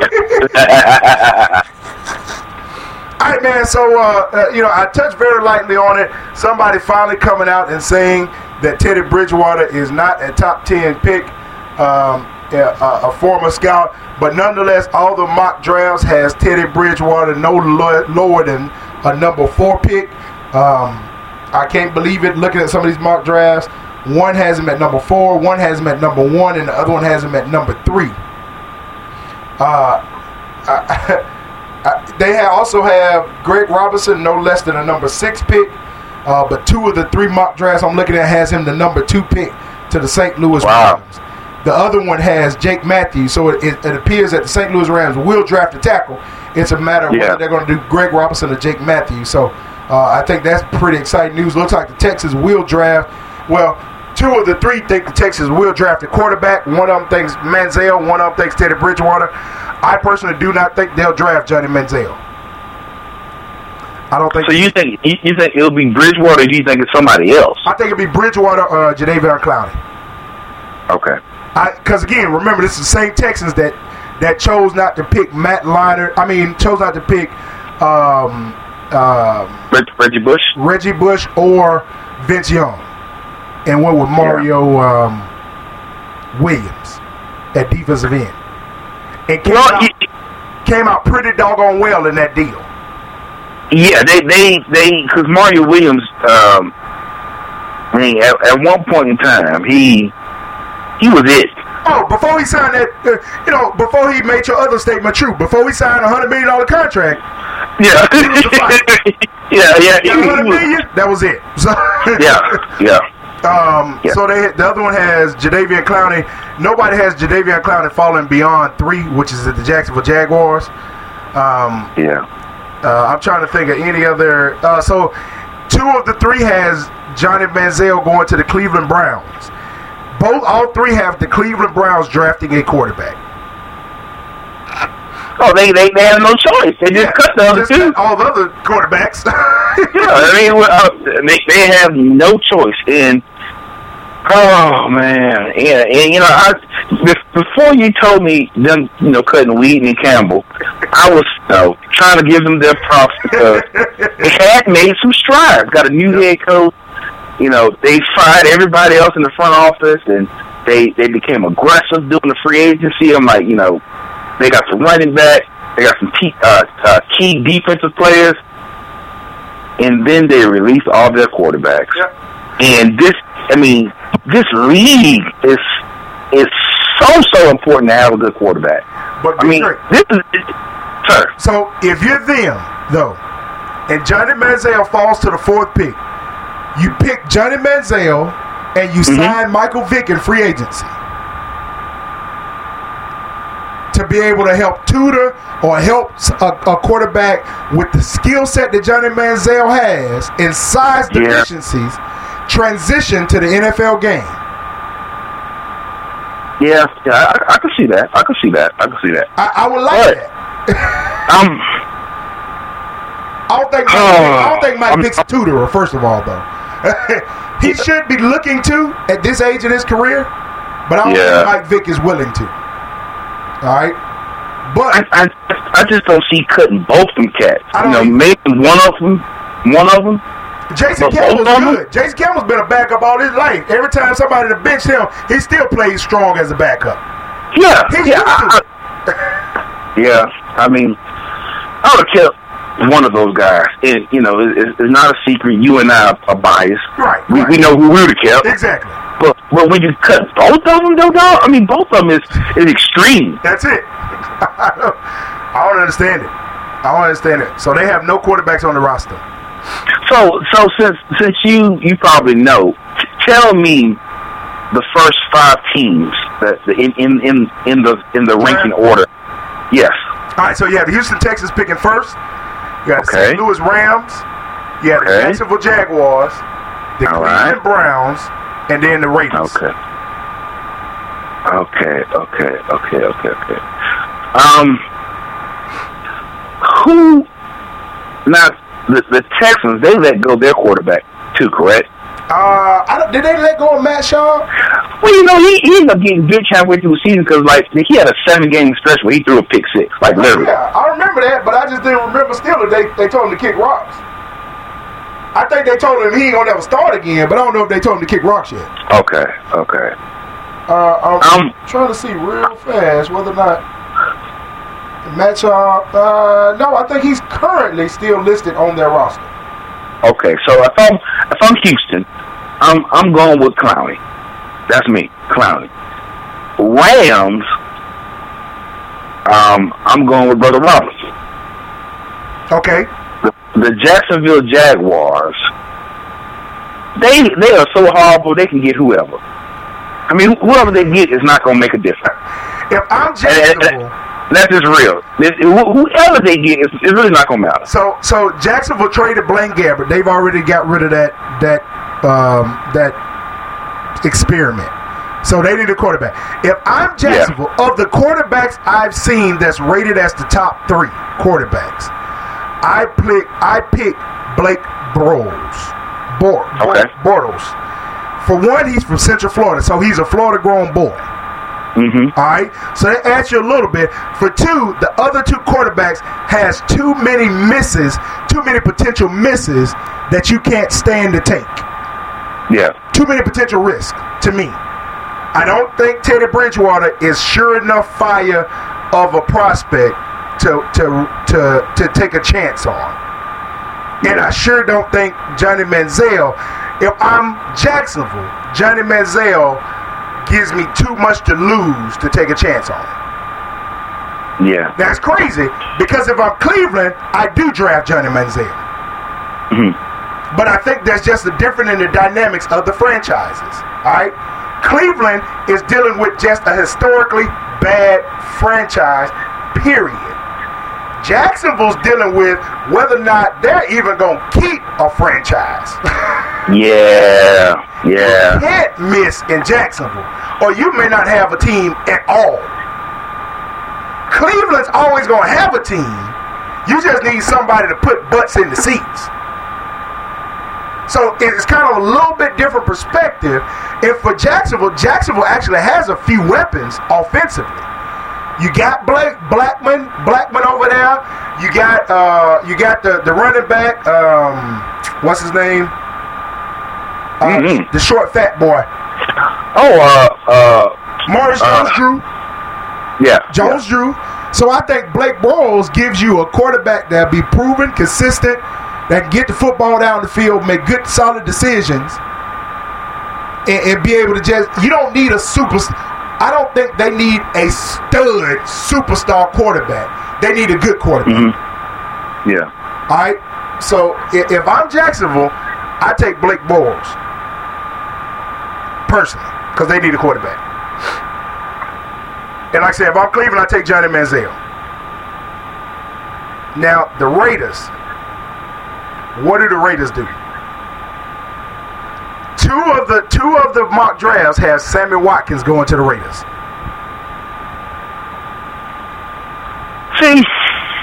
S3: All right, man. So uh, uh, you know, I touched very lightly on it. Somebody finally coming out and saying that Teddy Bridgewater is not a top ten pick, um, a, a former scout, but nonetheless, all the mock drafts has Teddy Bridgewater no lo- lower than a number four pick. Um, I can't believe it. Looking at some of these mock drafts. One has him at number four, one has him at number one, and the other one has him at number three. Uh, I, I, they have also have Greg Robinson no less than a number six pick, uh, but two of the three mock drafts I'm looking at has him the number two pick to the Saint Louis
S4: wow.
S3: Rams. The other one has Jake Matthews, so it, it, it appears that the Saint Louis Rams will draft a tackle. It's a matter of
S4: yeah.
S3: whether they're going to do Greg Robinson or Jake Matthews. So uh, I think that's pretty exciting news. Looks like the Texans will draft. Well, two of the three think the Texans will draft a quarterback. One of them thinks Manziel. One of them thinks Teddy Bridgewater. I personally do not think they'll draft Johnny Manziel. I don't think.
S4: So you think you think it'll be Bridgewater, or do you think it's somebody else?
S3: I think it'll be Bridgewater or uh, Jadeveon Clowney.
S4: Okay.
S3: Because again, remember this is the same Texans that that chose not to pick Matt Leinart. I mean, chose not to pick um, um,
S4: Reg- Reggie Bush,
S3: Reggie Bush or Vince Young. And went with Mario
S4: yeah.
S3: um, Williams at defensive end. And came,
S4: well,
S3: out,
S4: he,
S3: came out pretty doggone well in that deal.
S4: Yeah, they they they because Mario Williams. Um, I mean, at, at one point in time, he he was it.
S3: Oh, before he signed that, uh, you know, before he made your other statement true, before he signed a hundred million dollar contract.
S4: Yeah. yeah, yeah.
S3: He, he was, million, that was it. So,
S4: yeah, yeah.
S3: Um, yeah. So they the other one has Jadeveon Clowney. Nobody has Jadeveon Clowney falling beyond three, which is at the Jacksonville Jaguars. Um,
S4: yeah.
S3: Uh, I'm trying to think of any other. Uh, so two of the three has Johnny Manziel going to the Cleveland Browns. Both, all three have the Cleveland Browns drafting a quarterback.
S4: Oh, they they, they have no choice. They just yeah, cut the other two.
S3: All the other quarterbacks.
S4: yeah, I mean, uh, they they have no choice. And oh man, yeah, and you know, I before you told me them, you know, cutting Weeden and Campbell, I was you know, trying to give them their props because they had made some strides. Got a new head coach. You know, they fired everybody else in the front office, and they they became aggressive doing the free agency. I'm like, you know, they got some running back, they got some key, uh, uh, key defensive players, and then they released all their quarterbacks. Yep. And this, I mean, this league is is so so important to have a good quarterback.
S3: But
S4: I mean,
S3: great.
S4: this is, sir.
S3: So if you're them though, and Johnny Manziel falls to the fourth pick. You pick Johnny Manziel and you mm-hmm. sign Michael Vick in free agency to be able to help tutor or help a, a quarterback with the skill set that Johnny Manziel has and size
S4: yeah.
S3: deficiencies transition to the N F L game.
S4: Yeah, yeah, I, I can see that. I can see that. I can see that.
S3: I, I would like
S4: but,
S3: that.
S4: um,
S3: I don't think Mike, uh, I don't think Mike Vick's a tutorer, first of all, though. He should be looking to at this age in his career, but I don't
S4: yeah.
S3: think Mike Vick is willing to. All right, but
S4: I, I, I just don't see cutting both them cats. You know, maybe one of them, one of them.
S3: Jason Campbell's good. Jason Campbell's been a backup all his life. Every time somebody to bench him, he still plays strong as a backup.
S4: Yeah,
S3: He's
S4: yeah, I, I, yeah. I mean, I would have kept one of those guys. And, you know, it, it's not a secret. You and I are biased.
S3: Right.
S4: We,
S3: right.
S4: we know who we would have kept.
S3: Exactly.
S4: But, but when you cut both of them, though, dog, I mean, both of them is, is extreme.
S3: That's it. I, don't, I don't understand it. I don't understand it. So they have no quarterbacks on the roster.
S4: So, so since since you you probably know, t- tell me the first five teams that in in in, in the in the ranking order. Yes.
S3: All right. So you have the Houston Texans picking first. You got the
S4: okay.
S3: Saint Louis Rams. You have okay. the Jacksonville Jaguars, the
S4: All
S3: Cleveland
S4: right.
S3: Browns, and then the Raiders.
S4: Okay. Okay. Okay. Okay. Okay. Okay. Um. Who? Now. The, the Texans, they let go their quarterback too, correct?
S3: Uh, I don't, did they let go of Matt Schaub?
S4: Well, you know, he, he ended up getting good halfway through the season because, like, he had a seven-game stretch where he threw a pick six, like, literally.
S3: Yeah, I remember that, but I just didn't remember still that they, they told him to kick rocks. I think they told him he ain't gonna never start again, but I don't know if they told him to kick rocks yet.
S4: Okay, okay.
S3: Uh, I'm um, trying to see real fast whether or not Matt Schaub, uh, no, I think he's currently still listed on their roster.
S4: Okay, so if I'm if I'm Houston, I'm I'm going with Clowney. That's me, Clowney. Rams, um, I'm going with Brother Roberts.
S3: Okay.
S4: The, the Jacksonville Jaguars, they they are so horrible they can get whoever. I mean, whoever they get is not going to make a difference.
S3: If I'm Jacksonville.
S4: And, and, That's just real. Whoever they get, it's, it's really not gonna matter.
S3: So, so Jacksonville traded Blaine Gabbert. They've already got rid of that that um, that experiment. So they need a quarterback. If I'm Jacksonville, yeah. of the quarterbacks I've seen that's rated as the top three quarterbacks, I pick I pick Blake Bortles. Bor-
S4: okay.
S3: Bortles. For one, he's from Central Florida, so he's a Florida-grown boy.
S4: Mm-hmm.
S3: All right, so that adds you a little bit. For two, the other two quarterbacks has too many misses, too many potential misses that you can't stand to take.
S4: Yeah,
S3: too many potential risks to me. I don't think Teddy Bridgewater is sure enough fire of a prospect to to to to take a chance on. And I sure don't think Johnny Manziel, if I'm Jacksonville, Johnny Manziel gives me too much to lose to take a chance on him.
S4: Yeah.
S3: That's crazy, because if I'm Cleveland, I do draft Johnny Manziel.
S4: Mm-hmm.
S3: But I think that's just the difference in the dynamics of the franchises. All right? Cleveland is dealing with just a historically bad franchise, period. Jacksonville's dealing with whether or not they're even going to keep a franchise.
S4: Yeah, yeah.
S3: You can't miss in Jacksonville, or you may not have a team at all. Cleveland's always going to have a team. You just need somebody to put butts in the seats. So it's kind of a little bit different perspective. And for Jacksonville, Jacksonville actually has a few weapons offensively. You got Blake Blackman, Blackman over there. You got uh, you got the, the running back. Um, what's his name? Uh,
S4: mm-hmm.
S3: The short fat boy.
S4: Oh, uh, uh,
S3: Maurice
S4: uh,
S3: Jones-Drew.
S4: Yeah,
S3: Jones-Drew.
S4: Yeah.
S3: So I think Blake Bortles gives you a quarterback that'll be proven, consistent, that can get the football down the field, make good, solid decisions, and, and be able to just. You don't need a super. I don't think they need a stud superstar quarterback. They need a good quarterback.
S4: Mm-hmm. Yeah.
S3: All right. So if, if I'm Jacksonville, I take Blake Bortles personally because they need a quarterback. And like I said, if I'm Cleveland, I take Johnny Manziel. Now the Raiders. What do the Raiders do? Two of the two of the mock drafts have Sammy Watkins going to the Raiders.
S4: See,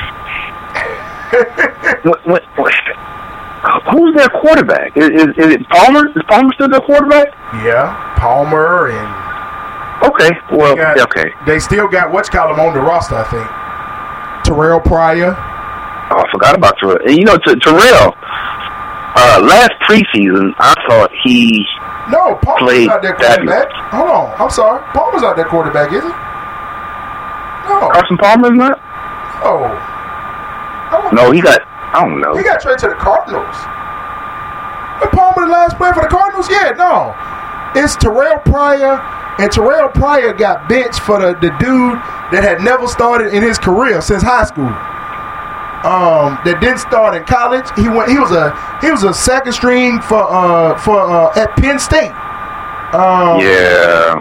S4: what, what, what, who's their quarterback? Is, is, is it Palmer? Is Palmer still their quarterback?
S3: Yeah, Palmer and.
S4: Okay, well,
S3: they got,
S4: okay.
S3: They still got what's called him on the roster, I think. Terrell Pryor.
S4: Oh, I forgot about Terrell. And you know, T- Terrell. Uh, last preseason, I thought he
S3: no Palmer's
S4: played
S3: not their quarterback. Hold on, I'm sorry. Palmer's not their quarterback, is he? No.
S4: Carson Palmer is not?
S3: Oh.
S4: No, he got. I don't know.
S3: He got traded to the Cardinals. But Palmer the last player for the Cardinals? Yeah, no. It's Terrell Pryor, and Terrell Pryor got benched for the, the dude that had never started in his career since high school. Um, that didn't start in college. He went. He was a he was a second string for uh for uh at Penn State. Um,
S4: yeah.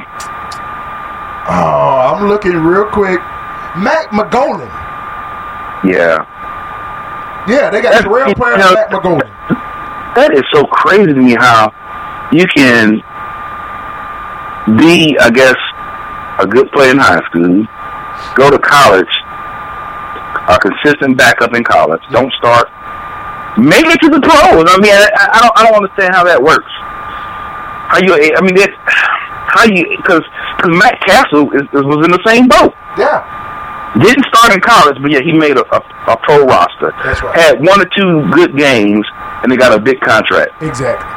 S3: Oh, I'm looking real quick. Matt McGowan.
S4: Yeah.
S3: Yeah, they got
S4: That's,
S3: Terrell Pryor and
S4: know,
S3: Matt McGowan.
S4: That is so crazy to me how you can be, I guess, a good player in high school, go to college, a consistent backup in college, don't start, make it to the pros. I mean, I, I don't, I don't understand how that works. How you? I mean, it, how you? Because because Matt Castle is, is, was in the same boat.
S3: Yeah.
S4: Didn't start in college, but yeah, he made a, a, a pro roster.
S3: That's right.
S4: Had one or two good games, and they got a big contract.
S3: Exactly.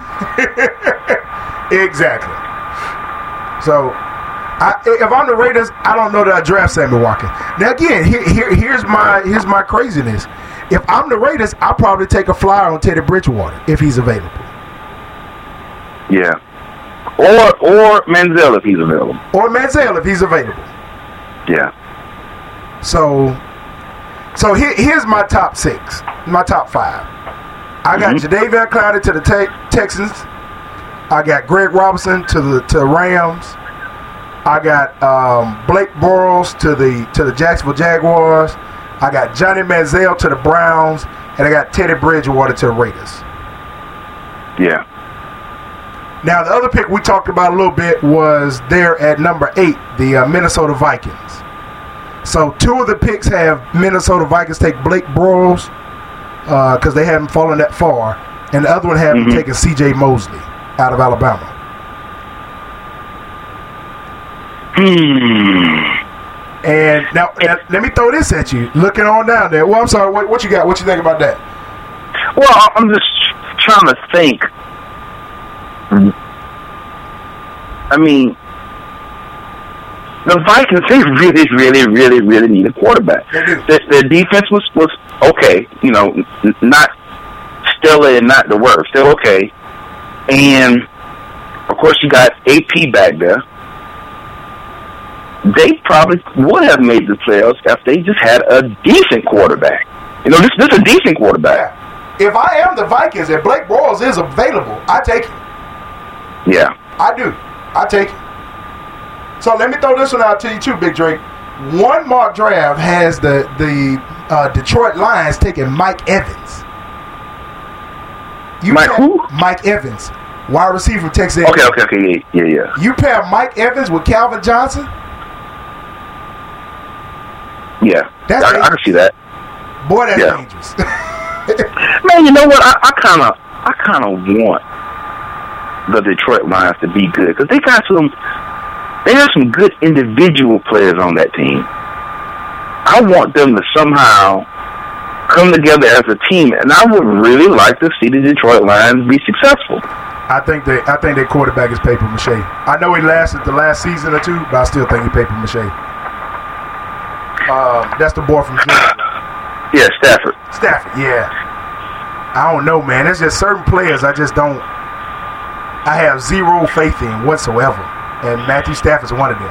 S3: Exactly. So, I, if I'm the Raiders, I don't know that I draft Sammy Watkins. Now again, here, here, here's my here's my craziness. If I'm the Raiders, I'll probably take a flyer on Teddy Bridgewater if he's available.
S4: Yeah. Or or Manziel if he's available.
S3: Or Manziel if he's available.
S4: Yeah.
S3: So, so here, here's my top six, my top five. I got mm-hmm. Jadeveon Clowney to the te- Texans. I got Greg Robinson to the to Rams. I got um, Blake Bortles to the to the Jacksonville Jaguars. I got Johnny Manziel to the Browns, and I got Teddy Bridgewater to the Raiders.
S4: Yeah.
S3: Now the other pick we talked about a little bit was there at number eight, the uh, Minnesota Vikings. So two of the picks have Minnesota Vikings take Blake Bortles because uh, they haven't fallen that far, and the other one have mm-hmm. taken C J Mosley out of Alabama.
S4: Hmm.
S3: And now, now, let me throw this at you. Looking on down there. Well, I'm sorry. What, what you got? What you think about that?
S4: Well, I'm just trying to think. I mean, the Vikings, they really, really, really, really need a quarterback.
S3: They do.
S4: Their, their defense was, was okay. You know, n- not stellar and not the worst. They're okay. And, of course, you got A P back there. They probably would have made the playoffs if they just had a decent quarterback. You know, this, this is a decent quarterback.
S3: Yeah. If I am the Vikings and Blake Bortles is available, I take it.
S4: Yeah.
S3: I do. I take it. So let me throw this one out to you too, Big Drake. One mock draft has the the uh, Detroit Lions taking Mike Evans. You
S4: Mike who?
S3: Mike Evans, wide receiver from Texas.
S4: Okay, okay, okay, yeah, yeah, yeah.
S3: You pair Mike Evans with Calvin Johnson?
S4: Yeah,
S3: that's
S4: I, I can see that.
S3: Boy, that's
S4: yeah.
S3: dangerous.
S4: Man, you know what? I kind of, I kind of want the Detroit Lions to be good because they got some, they have some good individual players on that team. I want them to somehow come together as a team, and I would really like to see the Detroit Lions be successful.
S3: I think they, I think their quarterback is paper mache. I know he lasted the last season or two, but I still think he's paper mache. Uh, that's the boy from Georgia.
S4: Yeah, Stafford.
S3: Stafford, yeah. I don't know, man. There's just certain players I just don't. I have zero faith in whatsoever, and Matthew Stafford's one of them.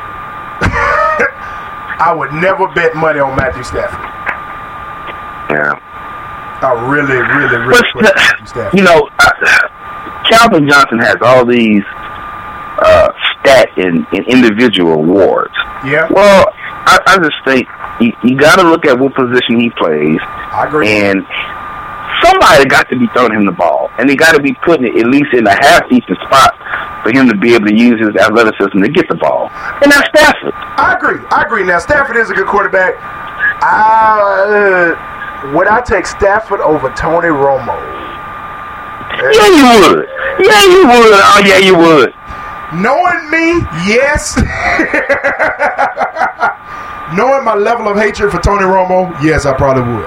S3: I would never bet money on Matthew Stafford.
S4: Yeah.
S3: I really, really, really put Matthew Stafford.
S4: You know, uh, Calvin Johnson has all these uh, stat and, and individual awards.
S3: Yeah.
S4: Well, I, I just think you, you got to look at what position he plays.
S3: I agree.
S4: And somebody got to be throwing him the ball, and they got to be putting it at least in a half decent spot for him to be able to use his athleticism to get the ball. And that's Stafford.
S3: I agree. I agree. Now Stafford is a good quarterback. I, uh, would I take Stafford over Tony Romo?
S4: Yeah, you would. Yeah, you would. Oh, yeah, you would.
S3: Knowing me, yes. Knowing my level of hatred for Tony Romo, yes, I probably would.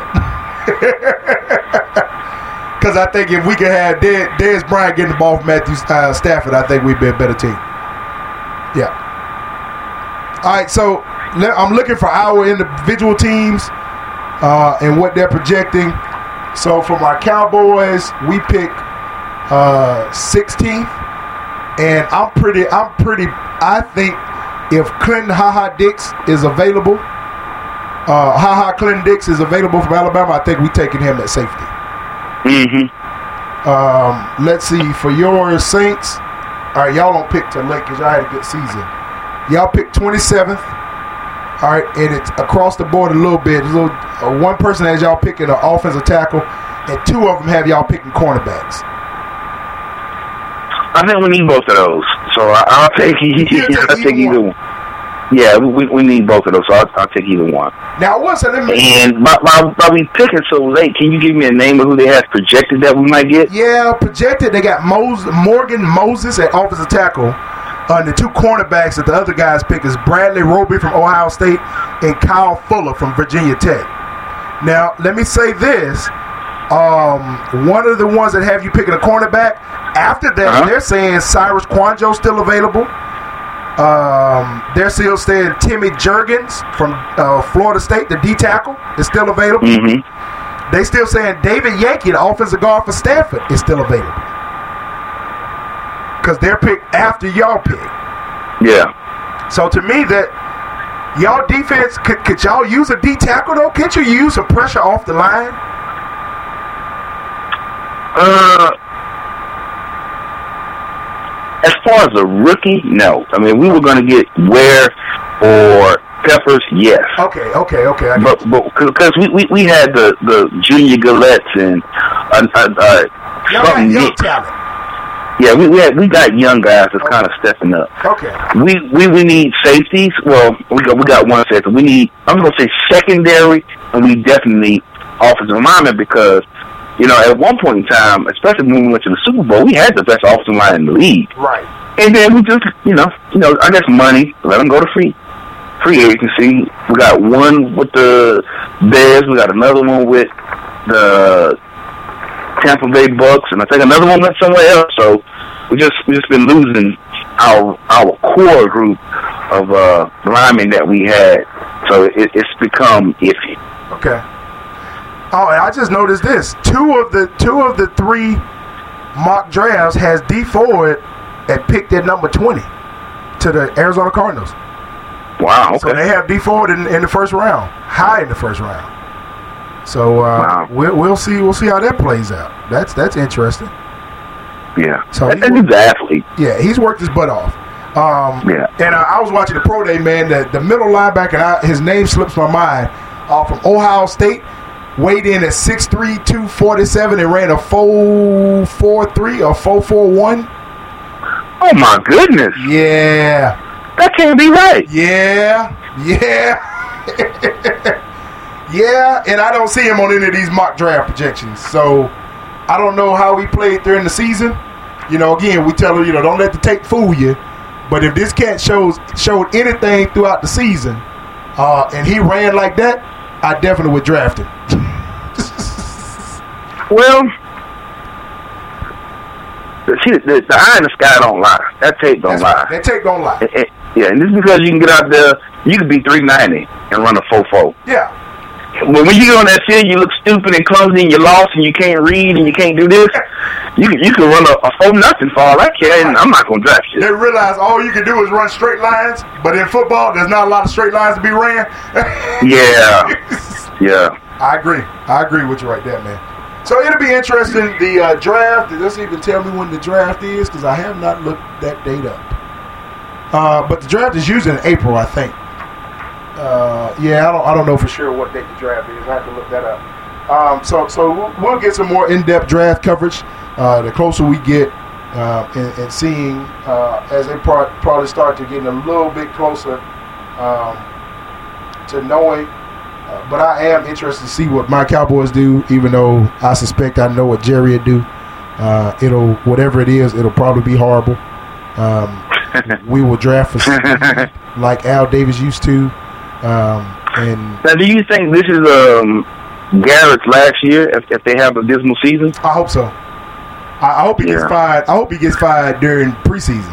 S3: Because I think if we could have Des, Des Bryant getting the ball from Matthew uh, Stafford, I think we'd be a better team. Yeah. All right, so I'm looking for our individual teams uh, and what they're projecting. So for my Cowboys, we pick uh, sixteenth. And I'm pretty, I'm pretty, I think if Clinton Ha-Ha Dix is available, uh, Ha-Ha Clinton Dix is available from Alabama, I think we're taking him at safety.
S4: Mm-hmm.
S3: Um, let's see, for your Saints, all right, y'all don't pick till late because y'all had a good season. Y'all pick twenty-seventh. All right, and it's across the board a little bit. A little, uh, one person has y'all picking an offensive tackle, and two of them have y'all picking cornerbacks.
S4: I think we need both of those. So I, I'll take, I'll take either one. Yeah, we we need both of those. So I'll, I'll take either one.
S3: Now, what's it?
S4: And by, by, by we picking so late, can you give me a name of who they have projected that we might get?
S3: Yeah, projected. They got Mos- Morgan Moses at offensive tackle. Uh, the two cornerbacks that the other guys pick is Bradley Roby from Ohio State and Kyle Fuller from Virginia Tech. Now, let me say this. Um, one of the ones that have you picking a cornerback, after that, uh-huh. they're saying Cyrus Kwanjo still available. Um, they're still saying Timmy Jurgens from uh, Florida State, the D tackle, is still available.
S4: Mm-hmm.
S3: They still saying David Yankee, the offensive guard for Stanford, is still available. Because they're picked after y'all pick.
S4: Yeah. So
S3: to me, that y'all defense, could, could y'all use a D tackle though? Can't you use some pressure off the line?
S4: Uh, as far as a rookie, no. I mean, we were going to get Ware or Peppers, yes.
S3: Okay, okay, okay. I
S4: but because we, we, we had the, the Junior Gallettes and uh, uh, uh, something
S3: young
S4: Nick.
S3: talent.
S4: Yeah, we we, had, we got young guys that's okay. kind of stepping up.
S3: Okay.
S4: We, we we need safeties. Well, we got we got one safety. We need I'm going to say secondary, and we definitely need offensive linemen because. You know, at one point in time, especially when we went to the Super Bowl, we had the best offensive line in the league.
S3: Right.
S4: And then we just, you know, you know, I guess money, let them go to free free agency. We got one with the Bears. We got another one with the Tampa Bay Bucks, and I think another one went somewhere else. So we just we just been losing our our core group of uh, linemen that we had. So it, it's become iffy.
S3: Okay. Oh, and I just noticed this. Two of the two of the three mock drafts has D Ford at picked at number twenty to the Arizona Cardinals.
S4: Wow. Okay.
S3: So they have D Ford in, in the first round, high in the first round. So uh,
S4: wow.
S3: we'll we'll see we'll see how that plays out. That's that's interesting.
S4: Yeah.
S3: So
S4: and he's an athlete.
S3: Yeah, he's worked his butt off. Um,
S4: yeah.
S3: And uh, I was watching the pro day, man. The, the middle linebacker, I, his name slips my mind, uh, from Ohio State, weighed in at six three, two forty-seven, and ran a four four three or four four one.
S4: Oh my goodness.
S3: Yeah.
S4: That can't be right.
S3: Yeah. Yeah. Yeah, and I don't see him on any of these mock draft projections. So I don't know how he played during the season. You know, again, we tell him, you know, don't let the tape fool you. But if this cat shows showed anything throughout the season, uh, and he ran like that, I definitely would draft him.
S4: Well, see, the, the, the eye in the sky don't lie. That tape don't
S3: That's
S4: lie.
S3: Right. That tape don't lie.
S4: It, it, yeah, and this is because you can get out there, you can be three ninety and run a four four.
S3: Yeah.
S4: When, when you get on that field, you look stupid and clumsy and you're lost and you can't read and you can't do this. You can, you can run a, a four nothing for all I care, and I'm not going to draft you.
S3: They realize all you can do is run straight lines, but in football, there's not a lot of straight lines to be ran.
S4: Yeah. Yeah.
S3: I agree. I agree with you right there, man. So it'll be interesting. The uh, draft, it doesn't even tell me when the draft is because I have not looked that date up. Uh, but the draft is usually in April, I think. Uh, yeah, I don't I don't know for sure what date the draft is. I have to look that up. Um, so so we'll, we'll get some more in-depth draft coverage uh, the closer we get uh, and, and seeing uh, as they pro- probably start to getting a little bit closer um, to knowing. Uh, but I am interested to see what my Cowboys do, even though I suspect I know what Jerry would do. Uh, it'll whatever it is, it'll probably be horrible. Um, we will draft for speed like Al Davis used to. Um, and
S4: now, do you think this is um, Garrett's last year if, if they have a dismal season?
S3: I hope so. I, I hope he
S4: yeah.
S3: gets fired. I hope he gets fired during preseason.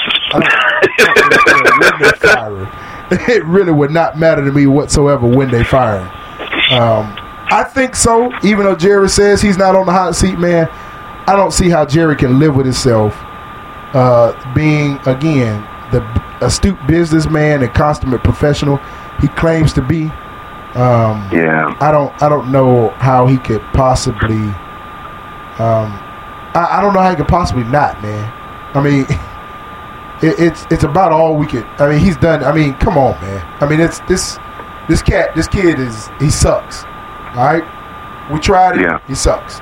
S3: I don't, it really would not matter to me whatsoever when they fire him. Um, I think so. Even though Jerry says he's not on the hot seat, man, I don't see how Jerry can live with himself uh, being, again, the astute businessman and consummate professional he claims to be. Um,
S4: yeah.
S3: I don't. I don't know how he could possibly. Um, I, I don't know how he could possibly not, man. I mean, it, it's it's about all we could. I mean, he's done. I mean, come on, man. I mean, it's this this cat. This kid is he sucks. All right, we tried it.
S4: Yeah.
S3: He sucks.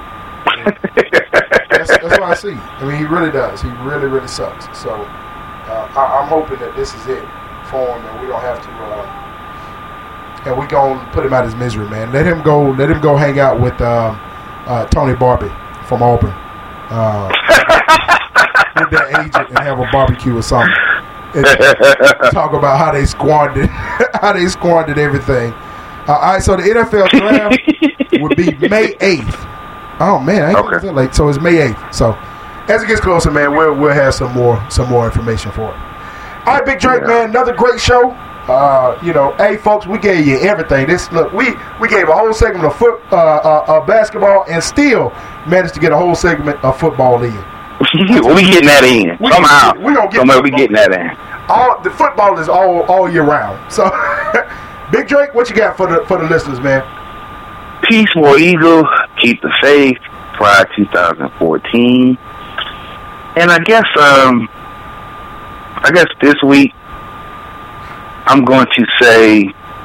S3: that's, that's what I see. I mean, he really does. He really, really sucks. So uh, I, I'm hoping that this is it for him, and we don't have to. Uh, and we gonna put him out of his misery, man. Let him go. Let him go hang out with um, uh, Tony Barbie from Auburn. Uh, with their agent and have a barbecue or something. And talk about how they squandered, how they squandered everything. Uh, all right, so the N F L draft would be May eighth. Oh man, I ain't
S4: okay.
S3: that late. So it's May eighth. So as it gets closer, man, we'll we'll have some more some more information for it. All right, Big Drake, yeah. man, another great show. Uh, you know, hey folks, we gave you everything. This look, we we gave a whole segment of foot uh, uh, uh, basketball, and still managed to get a whole segment of football in.
S4: we getting that in
S3: we,
S4: somehow.
S3: We gonna get
S4: somehow we getting that in.
S3: All the football is all all year round. So, Big Drake, what you got for the for the listeners, man?
S4: Peace, War Eagle. Keep the faith. Pride twenty fourteen. And I guess um, I guess this week I'm going to say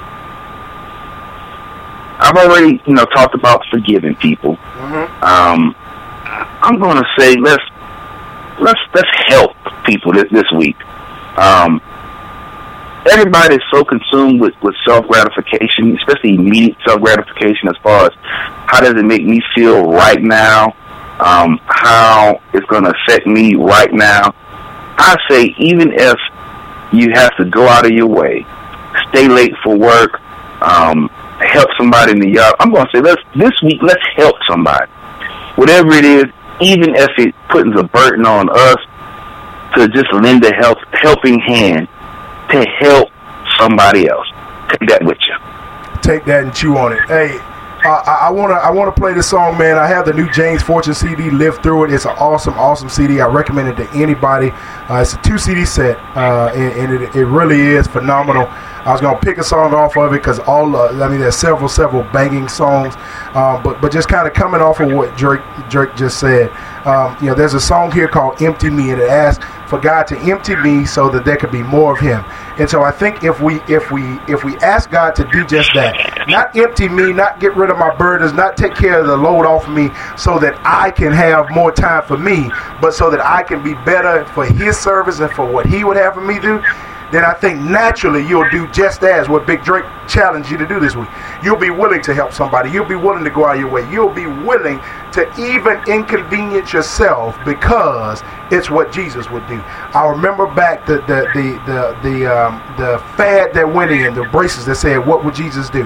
S4: I've already you know talked about forgiving people.
S3: Mm-hmm.
S4: Um, I'm going to say let's let's let's help people this, this week. Um, everybody's so consumed with, with self-gratification, especially immediate self-gratification as far as how does it make me feel right now, um, how it's going to affect me right now. I say even if you have to go out of your way, stay late for work, um, help somebody in the yard, I'm going to say let's this week let's help somebody. Whatever it is, even if it puts a burden on us, to just lend a help, helping hand to help somebody else. Take that with you.
S3: Take that and chew on it. Hey, Uh, I want to I want to play this song, man. I have the new James Fortune C D, Live Through It. It's an awesome, awesome C D. I recommend it to anybody. Uh, it's a two C D set, uh, and, and it, it really is phenomenal. I was going to pick a song off of it because all, uh, I mean, there's several, several banging songs, um, but but just kind of coming off of what Drake Drake just said. Um, you know, there's a song here called "Empty Me," and it asks for God to empty me so that there could be more of Him. And so I think if we if we if we ask God to do just that, not empty me, not get rid of my burdens, not take care of the load off of me, so that I can have more time for me, but so that I can be better for His service and for what He would have for me do, then I think naturally you'll do just as what Big Drake challenged you to do this week. You'll be willing to help somebody. You'll be willing to go out of your way. You'll be willing to even inconvenience yourself because it's what Jesus would do. I remember back the the the the the, um, the fad that went in, the braces that said, "What would Jesus do?"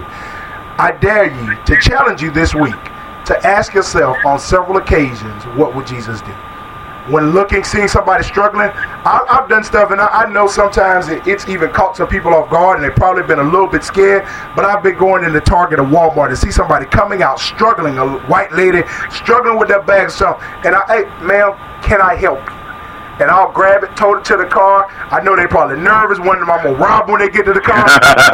S3: I dare you to challenge you this week to ask yourself on several occasions, what would Jesus do? When looking, seeing somebody struggling, I, I've done stuff, and I, I know sometimes it, it's even caught some people off guard, and they've probably been a little bit scared, but I've been going into Target or Walmart and see somebody coming out struggling, a white lady struggling with their bag of stuff, and I, hey, ma'am, can I help you? And I'll grab it, tote it to the car. I know they're probably nervous, wondering if I'm going to rob when they get to the car.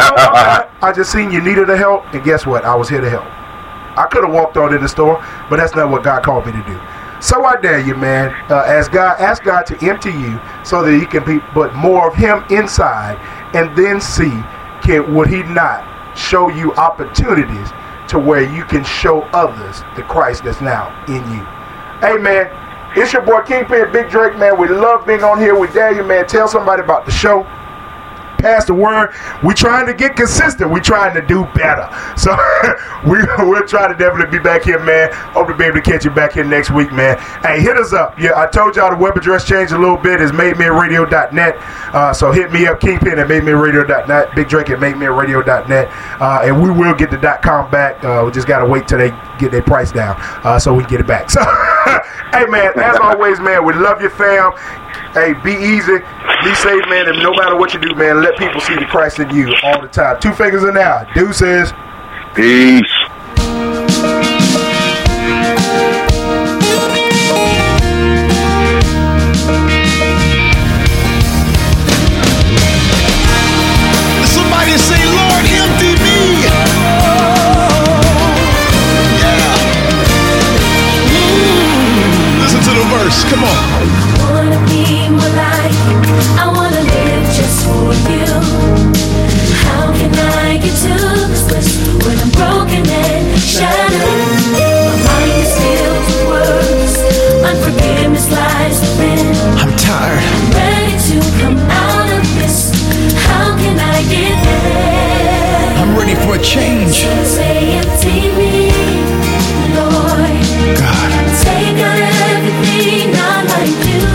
S3: I, I just seen you needed a help, and guess what? I was here to help. I could have walked on in the store, but that's not what God called me to do. So I dare you, man, uh, as God, ask God to empty you so that He can be, put more of Him inside, and then see, can would He not show you opportunities to where you can show others the Christ that's now in you. Hey, man, it's your boy Kingpin, Big Drake, man. We love being on here. We dare you, man. Tell somebody about the show. Pass the word. We're trying to get consistent. We're trying to do better. So we, we'll try to definitely be back here, man. Hope to be able to catch you back here next week, man. Hey, hit us up. Yeah, I told y'all the web address changed a little bit. It's made me a radio dot net. Uh, so hit me up, Kingpin at made me a radio dot net, Big Drake at made me a radio dot net. Uh, and we will get the .com back. Uh, we just got to wait till they get their price down uh, so we can get it back. So, hey, man, as always, man, we love you, fam. Hey, be easy, be safe, man, and no matter what you do, man, let people see the Christ in you all the time. Two fingers in there. Deuces.
S4: Peace.
S1: Somebody say, Lord, empty me. Yeah. Mm. Listen to the verse. Come on.
S5: I wanna live just for you. How can I get to this place when I'm broken and shattered? My mind is filled with words, unforgiveness lies within.
S1: I'm tired.
S5: I'm ready to come out of this. How can I get there?
S1: I'm ready for a change.
S5: So say empty me, Lord.
S1: God.
S5: Take out everything not like you.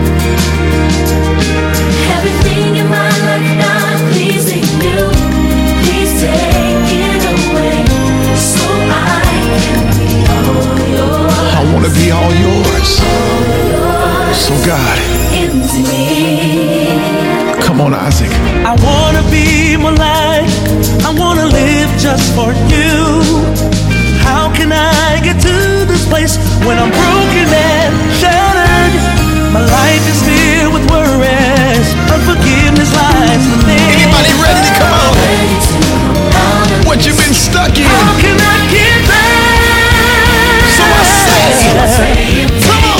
S5: Everything in my life not pleasing you. Please take it away so I can be all yours.
S1: I want to be all yours.
S5: All yours.
S1: So God,
S5: Into me.
S1: come on, Isaac.
S6: I wanna be more like, I wanna live just for you. How can I get to this place when I'm broken and shattered? My life is filled with worries, unforgiveness lies within.
S1: Anybody ready to come out? What you've been stuck in?
S6: How can I get back?
S1: So I say, come on,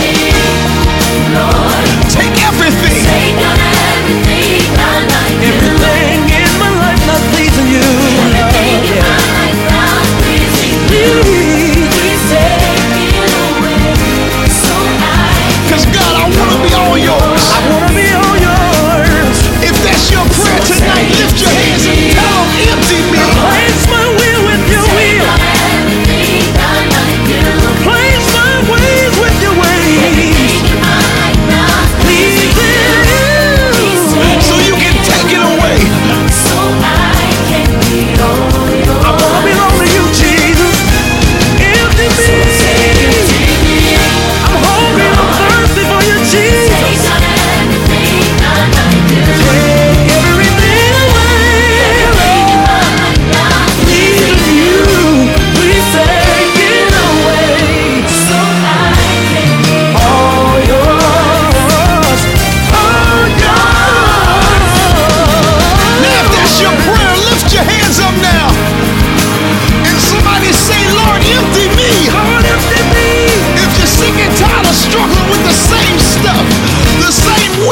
S5: Lord,
S1: take everything.
S5: take out everything not like you.
S6: Everything in my life not pleasing you.
S5: Everything in my life not pleasing you. Please take it away so I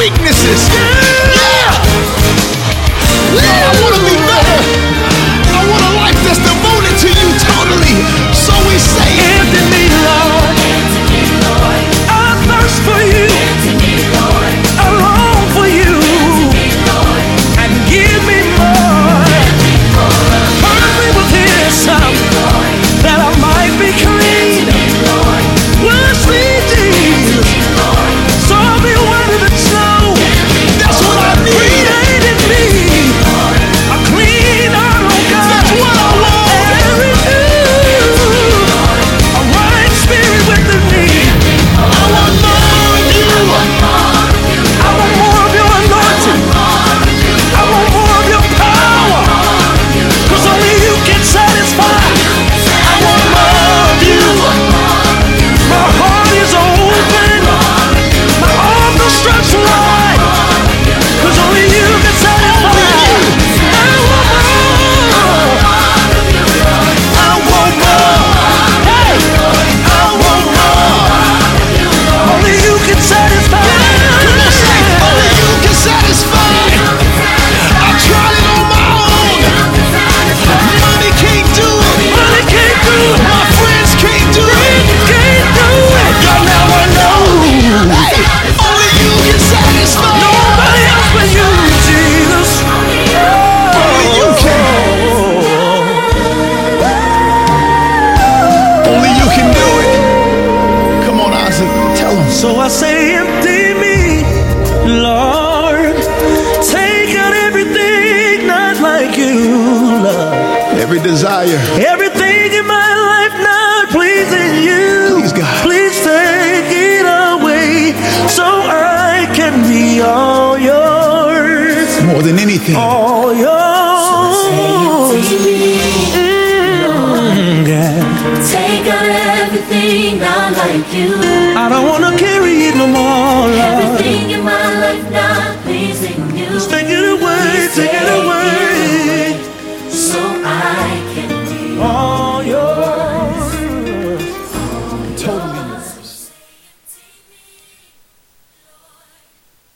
S1: weaknesses. Yeah. Yeah, I want to be better. I want a life that's devoted to you totally. So we say,
S6: Empty me, Lord. I thirst for you. I long for you. And give me more. Burn me with hyssop, that I might be clean. Wash me, Jesus, so I'll be whiter than snow.
S1: that's what I need.
S6: Create in me a clean heart, oh God.
S1: That's what I want.
S6: And renew a right spirit within me.
S1: I want more of you.
S6: I want more of your anointing. I want more of your power. Cause only you can satisfy. I want more of you. My heart is open. My arms are stretched wide. Cause only you can satisfy. I want more. I want more. Hey, I want more. Only you can satisfy.
S1: Only you can satisfy. I tried it on my own. Money can't do it.
S6: Money can't do it.
S1: My friends can't do it.
S6: Can't do it.
S1: Y'all now I know. Hey, only you can satisfy.
S6: Nobody else but you, Jesus.
S1: Only you can. Only you can do it. Come on, Isaac. Tell him.
S6: So I say, empty me, Lord. Take out everything not like you, Lord.
S1: Every desire.
S6: Everything in my life not pleasing you.
S1: Please, God.
S6: Please take it away so I can be all yours.
S1: More than anything.
S6: All yours. Mm, yeah.
S5: Take out everything not like you.